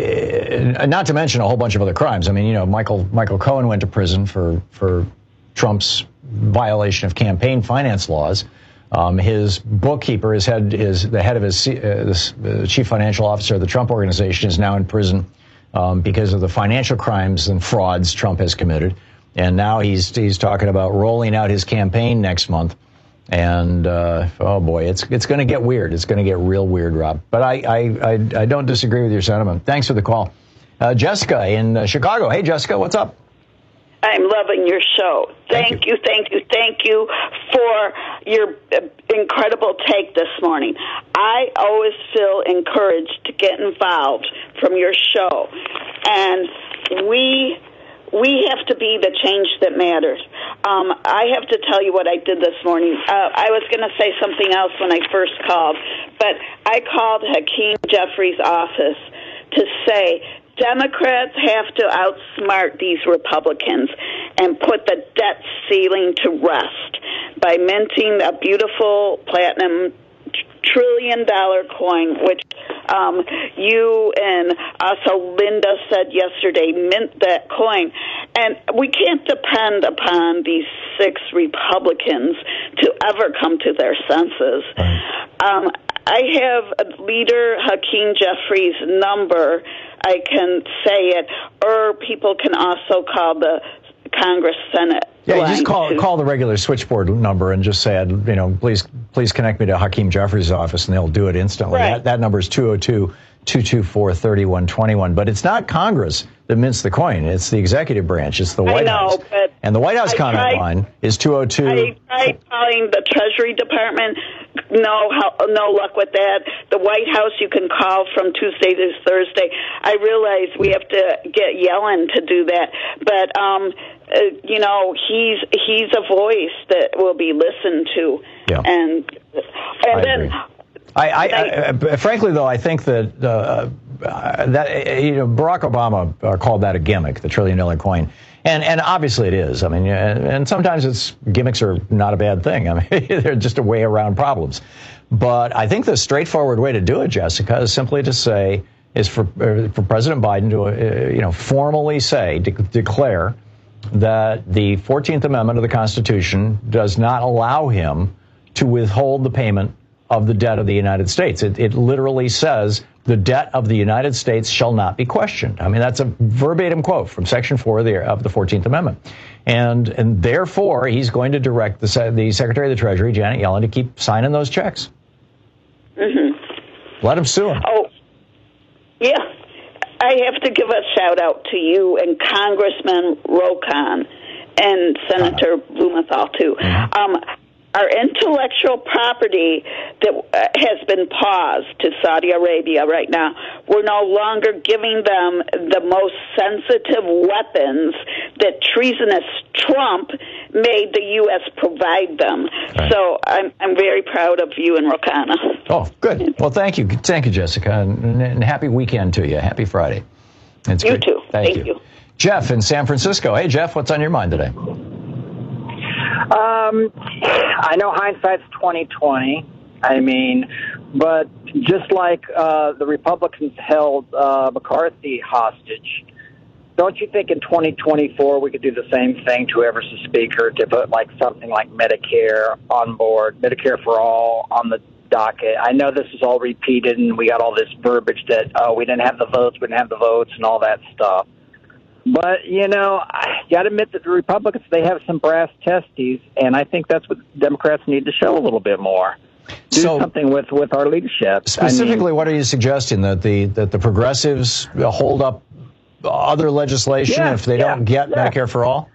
not to mention a whole bunch of other crimes. I mean, you know, Michael Michael Cohen went to prison for for Trump's violation of campaign finance laws. Um, his bookkeeper, his head, is the head of his uh, this, uh, chief financial officer of the Trump Organization, is now in prison um, because of the financial crimes and frauds Trump has committed. And now he's he's talking about rolling out his campaign next month. And, uh, oh, boy, it's it's going to get weird. It's going to get real weird, Rob. But I, I, I, I don't disagree with your sentiment. Thanks for the call. Uh, Jessica in uh, Chicago. Hey, Jessica, what's up? I'm loving your show. Thank, thank you. you, thank you, thank you for your uh, incredible take this morning. I always feel encouraged to get involved from your show. And we... We have to be the change that matters. Um, I have to tell you what I did this morning. Uh, I was going to say something else when I first called, but I called Hakeem Jeffries' office to say Democrats have to outsmart these Republicans and put the debt ceiling to rest by minting a beautiful platinum trillion dollar coin, which um, you and also Linda said yesterday, mint that coin. And we can't depend upon these six Republicans to ever come to their senses. Um, I have leader Hakeem Jeffries' number. I can say it, or people can also call the Congress Senate. Yeah, you just call call the regular switchboard number and just say, you know, please please connect me to Hakeem Jeffries' office, and they'll do it instantly. Right. That, that number is two oh two, two two four, three one two one. But it's not Congress that mints the coin. It's the executive branch. It's the White I know, House. But and the White House I comment tried, line is two oh two. I tried calling the Treasury Department. no no luck with that. The White House you can call from Tuesday to Thursday. I realize we have to get Yellen to do that, but um, uh, you know he's he's a voice that will be listened to, yeah. and and I then. Agree. I, I, I, frankly, though, I think that uh, uh, that you know Barack Obama uh, called that a gimmick, the trillion dollar coin, and and obviously it is. I mean, and, and sometimes it's gimmicks are not a bad thing. I mean, they're just a way around problems. But I think the straightforward way to do it, Jessica, is simply to say is for uh, for President Biden to uh, you know formally say de- declare that the fourteenth Amendment of the Constitution does not allow him to withhold the payment of the debt of the United States. It, it literally says the debt of the United States shall not be questioned. I mean, that's a verbatim quote from Section four of the, of the fourteenth Amendment. And and therefore, he's going to direct the, the Secretary of the Treasury, Janet Yellen, to keep signing those checks. Mm-hmm. Let him sue him. Oh, yeah. I have to give a shout-out to you and Congressman Rokon and Senator uh-huh. Blumenthal, too. Mm-hmm. Um, Our intellectual property that uh, has been paused to Saudi Arabia right now, we're no longer giving them the most sensitive weapons that treasonous Trump made the U S provide them. Right. So I'm I'm very proud of you and Rokana. Oh, good. Well, thank you. Thank you, Jessica, and, and happy weekend to you. Happy Friday. It's you great. too. Thank, thank you. you. Jeff in San Francisco. Hey, Jeff, what's on your mind today? Um, I know hindsight's twenty twenty. I mean, but just like uh, the Republicans held uh, McCarthy hostage, don't you think in twenty twenty-four we could do the same thing to whoever's the speaker to put like something like Medicare on board, Medicare for all on the docket? I know this is all repeated and we got all this verbiage that, oh, we didn't have the votes, we didn't have the votes and all that stuff. But, you know, I got to admit that the Republicans, they have some brass testes, and I think that's what Democrats need to show a little bit more. Do so, something with, with our leadership. Specifically, I mean, what are you suggesting? That the that the progressives hold up other legislation yeah, if they yeah, don't get yeah. Medicare for all?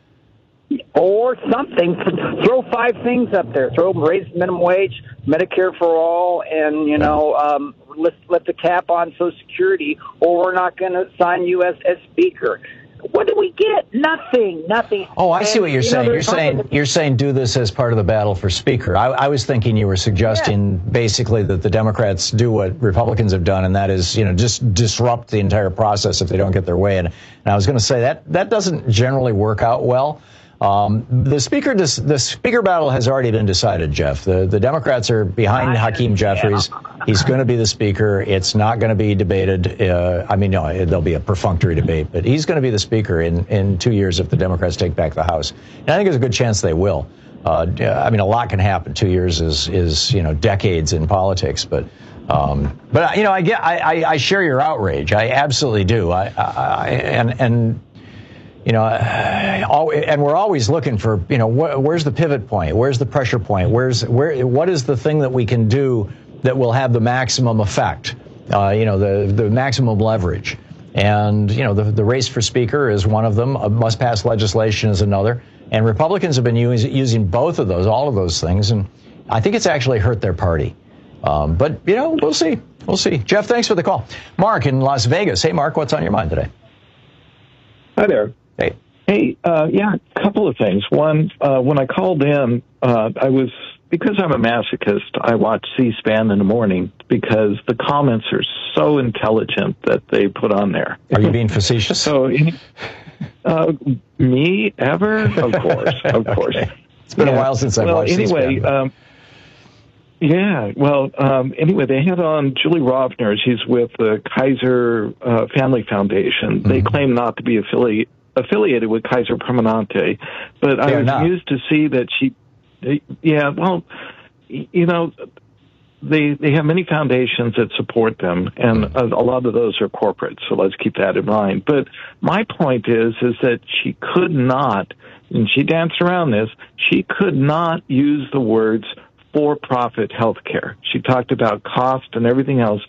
Or something. Throw five things up there. Throw raise minimum wage, Medicare for all, and, you know, um, let's let the cap on Social Security, or we're not going to sign you as, as speaker. What do we get? Nothing. Nothing. Oh, I see and, what you're you saying. Know, you're saying talking- you're saying do this as part of the battle for speaker. I, I was thinking you were suggesting yeah. basically that the Democrats do what Republicans have done, and that is, you know, just disrupt the entire process if they don't get their way. And, and I was going to say that that doesn't generally work out well. Um, the speaker, the speaker battle has already been decided, Jeff. The the Democrats are behind Hakeem Jeffries. He's going to be the speaker. It's not going to be debated. Uh, I mean, no, there'll be a perfunctory debate, but he's going to be the speaker in, in two years if the Democrats take back the House. And I think there's a good chance they will. Uh, I mean, a lot can happen. Two years is is you know decades in politics, but. Um, but you know, I get, I, I, I share your outrage. I absolutely do. I, I and and. You know, and we're always looking for, you know, wh- where's the pivot point? Where's the pressure point? Where's where? What is the thing that we can do that will have the maximum effect? Uh, you know, the the maximum leverage. And you know, the the race for speaker is one of them. Uh, must pass legislation is another. And Republicans have been use, using both of those, all of those things, and I think it's actually hurt their party. Um, but you know, we'll see. We'll see. Jeff, thanks for the call. Mark in Las Vegas. Hey, Mark, what's on your mind today? Hi there. Hey. Hey, uh, yeah, a couple of things. One, uh, when I called in, uh, I was, because I'm a masochist, I watch C-SPAN in the morning because the comments are so intelligent that they put on there. Are you being facetious? so, uh, me, ever? Of course, of course. Okay. It's been yeah. a while since I've well, watched anyway, C-SPAN. Um, yeah, well, um, anyway, they had on Julie Rovner. She's with the Kaiser uh, Family Foundation. Mm-hmm. They claim not to be affiliated. affiliated with Kaiser Permanente, but I was amused to see that she, they, yeah, well, you know, they they have many foundations that support them, and a, a lot of those are corporate, so let's keep that in mind. But my point is, is that she could not, and she danced around this, she could not use the words for-profit health care. She talked about cost and everything else.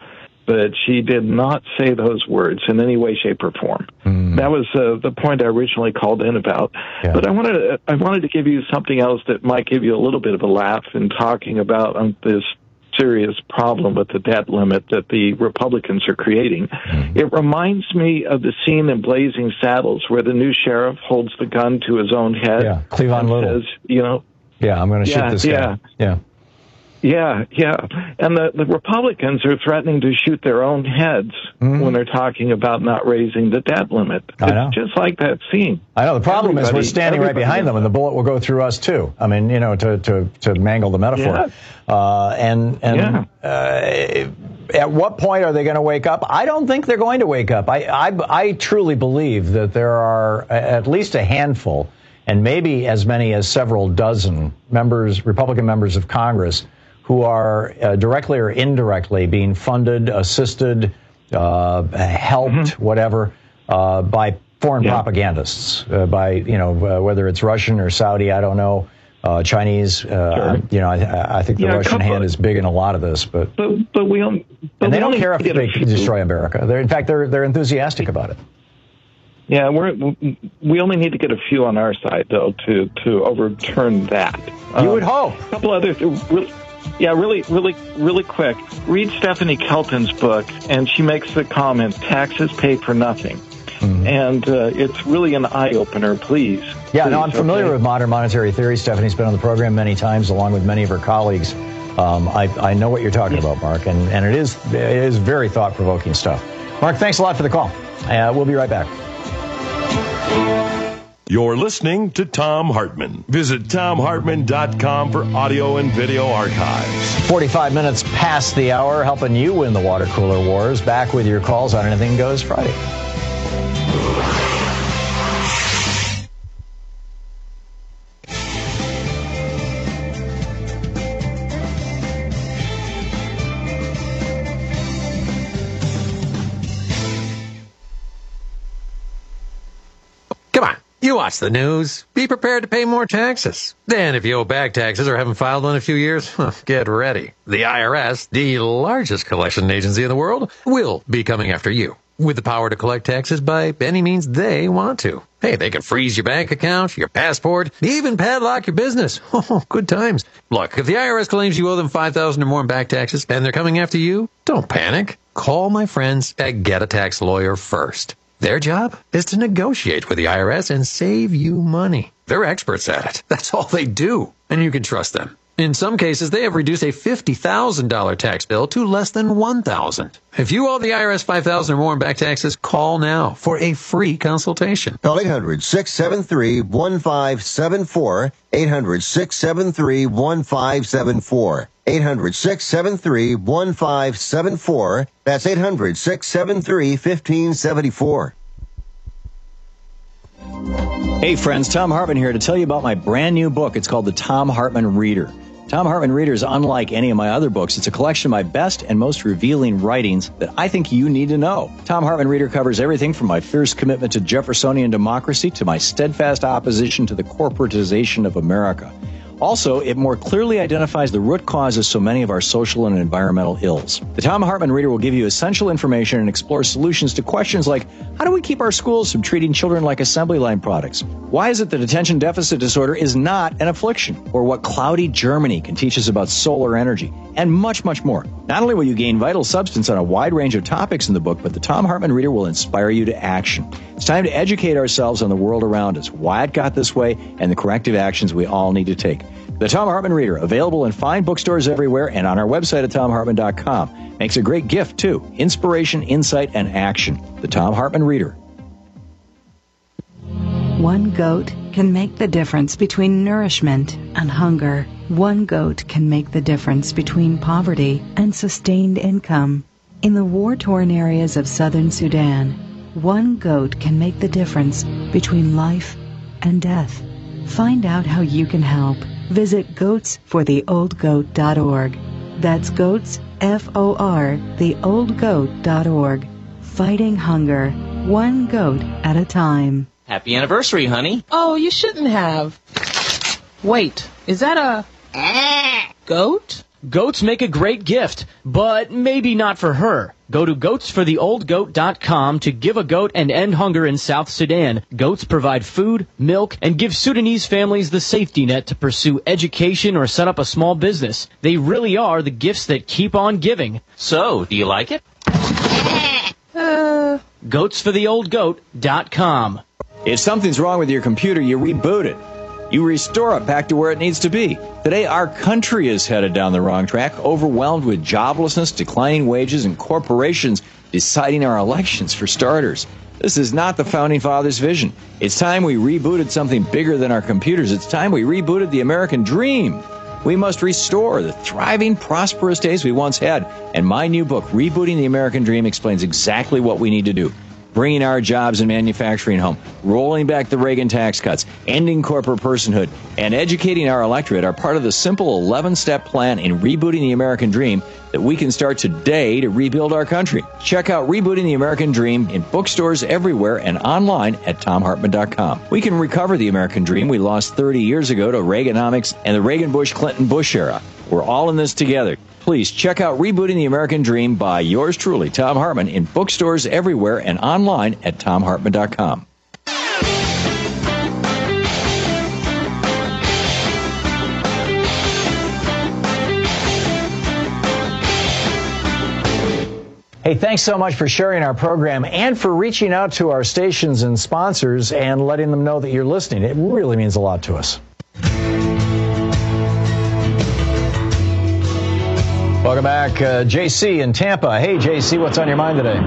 but she did not say those words in any way, shape, or form. Mm. That was uh, the point I originally called in about. Yeah. But I wanted to, I wanted to give you something else that might give you a little bit of a laugh in talking about um, this serious problem with the debt limit that the Republicans are creating. Mm-hmm. It reminds me of the scene in Blazing Saddles where the new sheriff holds the gun to his own head. Yeah, Cleavon Little. Says, you know, yeah, I'm going to yeah, shoot this yeah. guy. Yeah. Yeah, yeah. And the, the Republicans are threatening to shoot their own heads mm-hmm. when they're talking about not raising the debt limit. I know. It's just like that scene. I know. The problem everybody, is we're standing right behind them, and the bullet will go through us, too. I mean, you know, to, to, to mangle the metaphor. Yeah. Uh, and and yeah. uh, at what point are they going to wake up? I don't think they're going to wake up. I, I, I truly believe that there are at least a handful, and maybe as many as several dozen members, Republican members of Congress, who are uh, directly or indirectly being funded, assisted, uh, helped, mm-hmm. whatever, uh, by foreign yeah. propagandists, uh, by, you know, uh, whether it's Russian or Saudi, I don't know, uh, Chinese, uh, sure. you know, I, I think the yeah, Russian hand is big in a lot of this, but but, but we don't, but and they we don't care if they few. destroy America. They're, in fact, they're they're enthusiastic about it. Yeah, we're we only need to get a few on our side though to to overturn that. You um, would hope. A couple other. Really, Yeah, really, really, really quick. Read Stephanie Kelton's book, and she makes the comment, taxes paid for nothing. Mm-hmm. And uh, it's really an eye-opener, please. Yeah, please, no, I'm familiar okay? with modern monetary theory. Stephanie's been on the program many times, along with many of her colleagues. Um, I, I know what you're talking about, Mark, and, and it is it is very thought-provoking stuff. Mark, thanks a lot for the call. Uh, we'll be right back. You're listening to Thom Hartmann. Visit Thom Hartmann dot com for audio and video archives. forty-five minutes past the hour, helping you win the water cooler wars. Back with your calls on Anything Goes Friday. You watch the news. Be prepared to pay more taxes. Then, if you owe back taxes or haven't filed one in a few years, get ready. The I R S, the largest collection agency in the world, will be coming after you with the power to collect taxes by any means they want to. Hey, they can freeze your bank account, your passport, even padlock your business. Oh, good times. Look, if the I R S claims you owe them five thousand dollars or more in back taxes and they're coming after you, don't panic. Call my friends at Get a Tax Lawyer first. Their job is to negotiate with the I R S and save you money. They're experts at it. That's all they do, and you can trust them. In some cases, they have reduced a fifty thousand dollars tax bill to less than one thousand dollars. If you owe the I R S five thousand dollars or more in back taxes, call now for a free consultation. Call eight hundred, six seven three, one five seven four, eight hundred, six seven three, one five seven four. eight hundred, six seven three, one five seven four. That's eight hundred, six seven three, one five seven four. Hey friends, Thom Hartmann here to tell you about my brand new book. It's called The Thom Hartmann Reader. Thom Hartmann Reader is unlike any of my other books. It's a collection of my best and most revealing writings that I think you need to know. Thom Hartmann Reader covers everything from my fierce commitment to Jeffersonian democracy to my steadfast opposition to the corporatization of America. Also, it more clearly identifies the root causes so many of our social and environmental ills. The Thom Hartmann Reader will give you essential information and explore solutions to questions like, how do we keep our schools from treating children like assembly line products? Why is it that attention deficit disorder is not an affliction? Or what cloudy Germany can teach us about solar energy? And much, much more. Not only will you gain vital substance on a wide range of topics in the book, but the Thom Hartmann Reader will inspire you to action. It's time to educate ourselves on the world around us, why it got this way, and the corrective actions we all need to take. The Thom Hartmann Reader, available in fine bookstores everywhere and on our website at Thom Hartmann dot com. Makes a great gift, too. Inspiration, insight, and action. The Thom Hartmann Reader. One goat can make the difference between nourishment and hunger. One goat can make the difference between poverty and sustained income. In the war-torn areas of southern Sudan, one goat can make the difference between life and death. Find out how you can help. Visit goats for the old goat dot org. That's goats, F O R, the old goat dot org. Fighting hunger, one goat at a time. Happy anniversary, honey. Oh, you shouldn't have. Wait, is that a goat? Goats make a great gift, but maybe not for her. Go to goats for the old goat dot com to give a goat and end hunger in South Sudan. Goats provide food, milk, and give Sudanese families the safety net to pursue education or set up a small business. They really are the gifts that keep on giving. So, do you like it? uh, goats for the old goat dot com. If something's wrong with your computer, you reboot it. You restore it back to where it needs to be. Today, our country is headed down the wrong track, overwhelmed with joblessness, declining wages, and corporations deciding our elections for starters. This is not the Founding Fathers' vision. It's time we rebooted something bigger than our computers. It's time we rebooted the American dream. We must restore the thriving, prosperous days we once had. And my new book, Rebooting the American Dream, explains exactly what we need to do. Bringing our jobs and manufacturing home, rolling back the Reagan tax cuts, ending corporate personhood, and educating our electorate are part of the simple eleven-step plan in rebooting the American dream that we can start today to rebuild our country. Check out Rebooting the American Dream in bookstores everywhere and online at tom hartman dot com. We can recover the American dream we lost thirty years ago to Reaganomics and the Reagan-Bush-Clinton-Bush era. We're all in this together. Please check out Rebooting the American Dream by yours truly, Thom Hartmann, in bookstores everywhere and online at tom hartman dot com. Hey, thanks so much for sharing our program and for reaching out to our stations and sponsors and letting them know that you're listening. It really means a lot to us. Welcome back, uh, J C in Tampa. Hey, J C, what's on your mind today?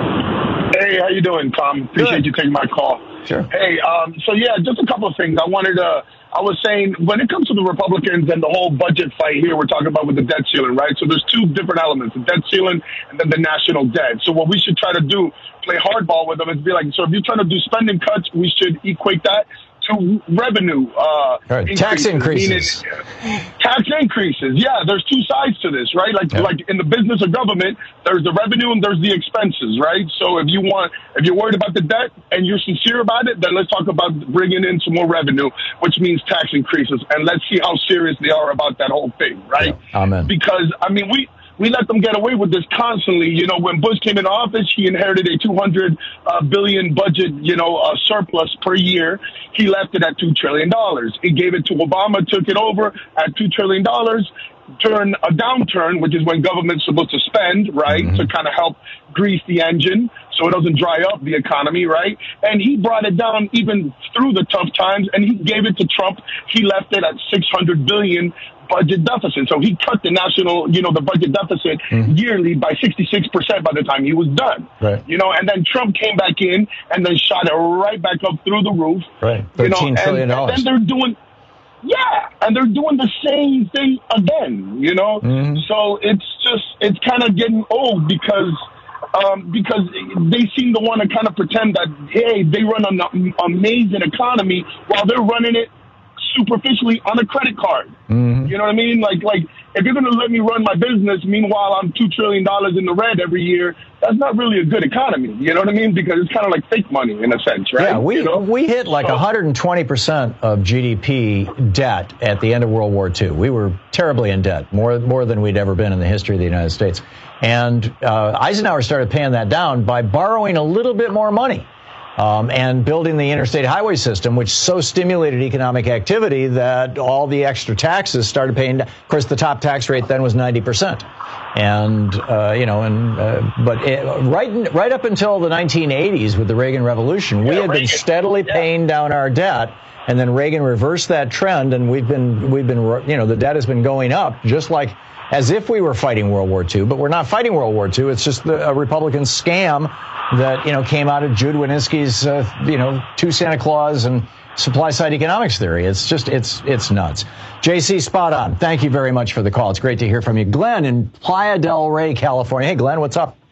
Hey, how you doing, Tom? Appreciate Good. you taking my call. Sure. Hey, um, so yeah, just a couple of things. I wanted to, I was saying, when it comes to the Republicans and the whole budget fight here, we're talking about with the debt ceiling, right? So there's two different elements, the debt ceiling and then the national debt. So what we should try to do, play hardball with them, is be like, so if you're trying to do spending cuts, we should equate that to revenue uh right. increases, tax increases meaning, tax increases yeah there's two sides to this, right? Like yeah. like in the business of government, there's the revenue and there's the expenses, right? So if you want if you're worried about the debt and you're sincere about it, then let's talk about bringing in some more revenue, which means tax increases, and let's see how serious they are about that whole thing, right? Yeah. Amen. Because I mean we We let them get away with this constantly. You know, when Bush came into office, he inherited a two hundred uh, billion budget, you know, uh, surplus per year. He left it at two trillion dollars. He gave it to Obama, took it over at two trillion dollars. During a downturn, which is when government's supposed to spend, right, mm-hmm. to kind of help grease the engine so it doesn't dry up the economy, right? And he brought it down even through the tough times, and he gave it to Trump. He left it at six hundred billion dollars budget deficit. So he cut the national, you know, the budget deficit mm-hmm. yearly by sixty-six percent by the time he was done. Right. You know, and then Trump came back in and then shot it right back up through the roof. Right. thirteen trillion dollars. And, and then they're doing, yeah, and they're doing the same thing again, you know? Mm-hmm. So it's just, it's kind of getting old because Um, because they seem to want to kind of pretend that, hey, they run an amazing economy while they're running it superficially on a credit card. Mm-hmm. You know what I mean? Like, like if you're going to let me run my business, meanwhile I'm two trillion dollars in the red every year, that's not really a good economy. You know what I mean? Because it's kind of like fake money in a sense, right? Yeah, we you know? we hit like so, one hundred twenty percent of G D P debt at the end of World War Two. We were terribly in debt, more more than we'd ever been in the history of the United States. And uh, Eisenhower started paying that down by borrowing a little bit more money. Um, and building the interstate highway system, which so stimulated economic activity that all the extra taxes started paying. Of course, the top tax rate then was ninety percent. And, uh, you know, and uh, but it, right right up until the nineteen eighties with the Reagan Revolution, we yeah, had Reagan. been steadily yeah. paying down our debt. And then Reagan reversed that trend. And we've been we've been, you know, the debt has been going up just like as if we were fighting World War Two. But we're not fighting World War Two. It's just the, a Republican scam that, you know, came out of Jude Wanniski's, uh, you know, two Santa Claus and supply side economics theory. It's just, it's, it's nuts. J C, spot on. Thank you very much for the call. It's great to hear from you. Glenn in Playa del Rey, California. Hey, Glenn, what's up?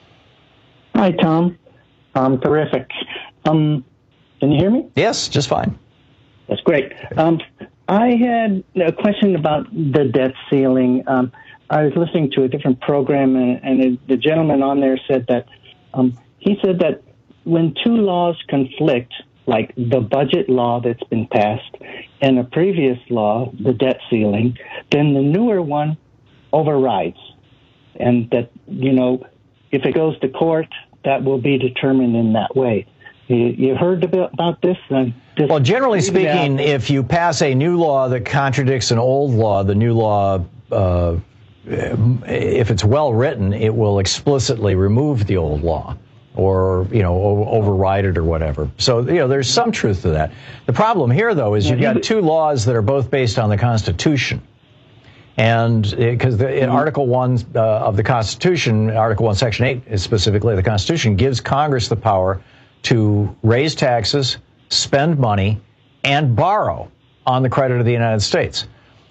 Hi, Tom. Um, terrific. Um, can you hear me? Yes, just fine. That's great. Um, I had a question about the debt ceiling. Um, I was listening to a different program, and, and it, the gentleman on there said that um, he said that when two laws conflict, like the budget law that's been passed and a previous law, the debt ceiling, then the newer one overrides, and that, you know, if it goes to court, that will be determined in that way. You, you heard about, about this? Then just well, generally speaking, if you pass a new law that contradicts an old law, the new law, uh, if it's well written, it will explicitly remove the old law, or, you know, o- override it or whatever. So, you know, there's some truth to that. The problem here, though, is you've got two laws that are both based on the Constitution. And because in Article one uh, of the Constitution, Article one, Section eight is specifically the Constitution, gives Congress the power to raise taxes, spend money, and borrow on the credit of the United States.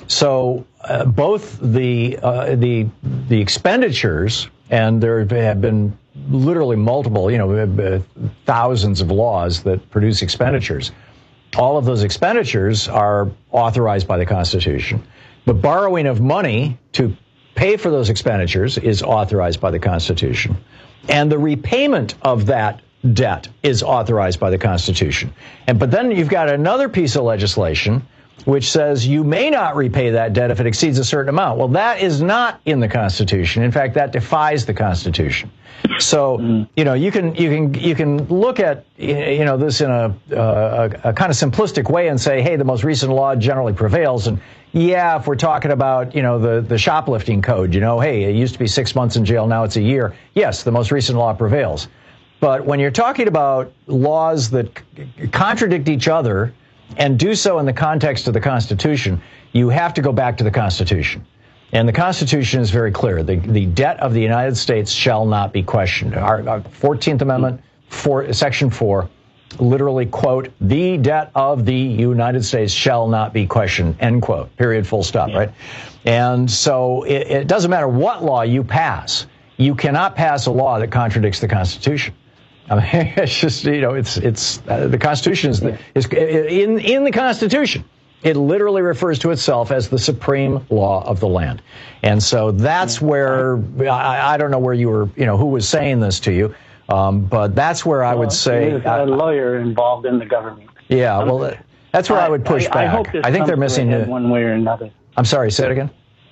So uh, both the uh, the the expenditures, and there have been literally multiple, you know, thousands of laws that produce expenditures. All of those expenditures are authorized by the Constitution. The borrowing of money to pay for those expenditures is authorized by the Constitution. And the repayment of that debt is authorized by the Constitution. And but then you've got another piece of legislation which says you may not repay that debt if it exceeds a certain amount. Well, that is not in the Constitution. In fact, that defies the Constitution. So, you know, you can you can you can look at, you know, this in a, uh, a, a kind of simplistic way and say, hey, the most recent law generally prevails. And yeah, if we're talking about, you know, the, the shoplifting code, you know, hey, it used to be six months in jail, now it's a year. Yes, the most recent law prevails. But when you're talking about laws that c- contradict each other and do so in the context of the Constitution, you have to go back to the Constitution. And the Constitution is very clear. The, the debt of the United States shall not be questioned. Our, our fourteenth Amendment, four, Section four, literally, quote, the debt of the United States shall not be questioned, end quote, period, full stop, yeah. Right? And so it, it doesn't matter what law you pass. You cannot pass a law that contradicts the Constitution. I mean, it's just, you know, it's, it's, uh, the Constitution is, the, is in, in the Constitution. It literally refers to itself as the supreme law of the land. And so that's where, I, I don't know where you were, you know, who was saying this to you, um, but that's where I would say. There's a lawyer involved in the government. Yeah, well, that's where I, I would push I, back. I, hope this I think comes they're missing to a head one way or another. I'm sorry, say it again.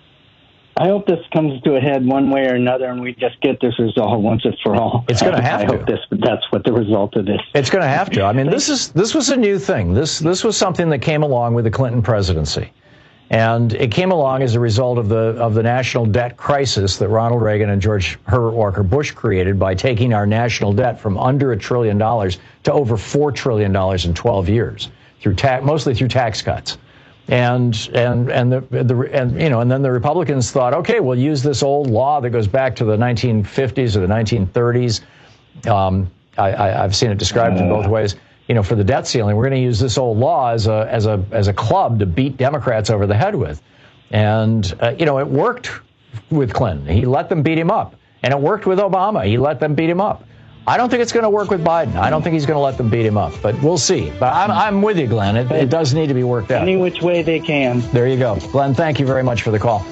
I hope this comes to a head one way or another, and we just get this resolved once and for all. It's going to have I to. hope this, that's what the result of this. It's going to have to. I mean, this is this was a new thing. This this was something that came along with the Clinton presidency, and it came along as a result of the of the national debt crisis that Ronald Reagan and George Herbert Walker Bush created by taking our national debt from under a trillion dollars to over four trillion dollars in twelve years through ta- mostly through tax cuts. And and and the, the and you know and then the Republicans thought, okay, we'll use this old law that goes back to the nineteen fifties or the nineteen thirties. Um, I, I, I've seen it described in both ways. You know, for the debt ceiling, we're going to use this old law as a as a as a club to beat Democrats over the head with. And uh, you know, it worked with Clinton. He let them beat him up, and it worked with Obama. He let them beat him up. I don't think it's going to work with Biden. I don't think he's going to let them beat him up, but we'll see. But I'm, I'm with you, Glenn. It, it does need to be worked out. Any which way they can. There you go. Glenn, thank you very much for the call.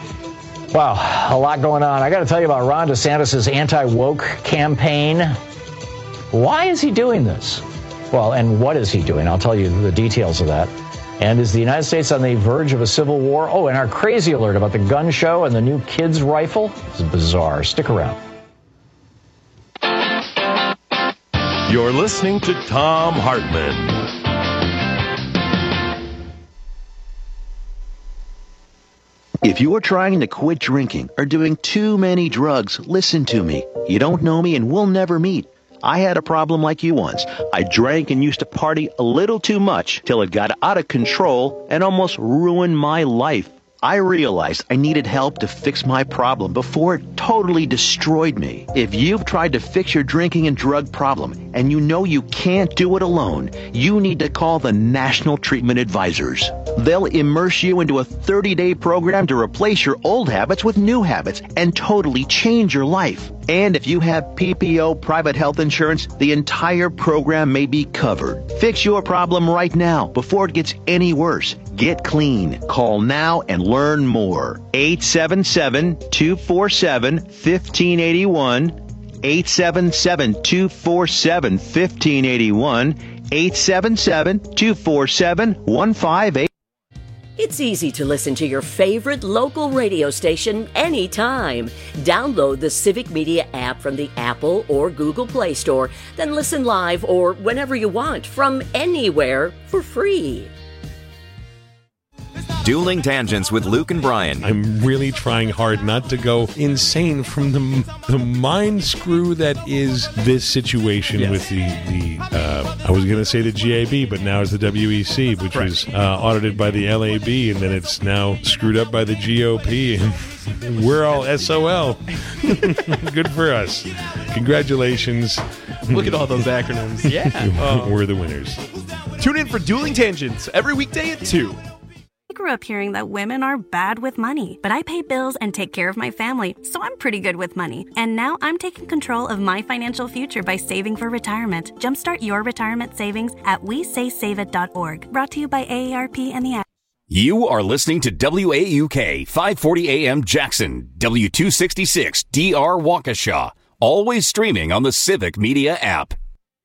Wow, a lot going on. I got to tell you about Ron DeSantis' anti-woke campaign. Why is he doing this? Well, and what is he doing? I'll tell you the details of that. And is the United States on the verge of a civil war? Oh, and our crazy alert about the gun show and the new kids' rifle. This is bizarre. Stick around. You're listening to Thom Hartmann. If you are trying to quit drinking or doing too many drugs, listen to me. You don't know me and we'll never meet. I had a problem like you once. I drank and used to party a little too much till it got out of control and almost ruined my life. I realized I needed help to fix my problem before it totally destroyed me. If you've tried to fix your drinking and drug problem and you know you can't do it alone, you need to call the National Treatment Advisors. They'll immerse you into a thirty-day program to replace your old habits with new habits and totally change your life. And if you have P P O private health insurance, the entire program may be covered. Fix your problem right now before it gets any worse. Get clean. Call now and learn more. eight seven seven, two four seven, one five eight one. eight seven seven, two four seven, one five eight one. eight seven seven, two four seven, one five eight one. It's easy to listen to your favorite local radio station anytime. Download the Civic Media app from the Apple or Google Play Store, then listen live or whenever you want from anywhere for free. Dueling Tangents with Luke and Brian. I'm really trying hard not to go insane from the the mind screw that is this situation yes. with the, the uh, I was going to say the G A B, but now it's the W E C, which right. was uh, audited by the L A B, and then it's now screwed up by the G O P, and we're all S O L. Good for us. Congratulations. Look at all those acronyms. Yeah. Oh. We're the winners. Tune in for Dueling Tangents every weekday at two. I grew up hearing that women are bad with money, but I pay bills and take care of my family, so I'm pretty good with money. And now I'm taking control of my financial future by saving for retirement. Jumpstart your retirement savings at we say save it dot org. Brought to you by A A R P and the You are listening to W A U K five forty A M Jackson, W two sixty-six D R Waukesha. Always streaming on the Civic Media app.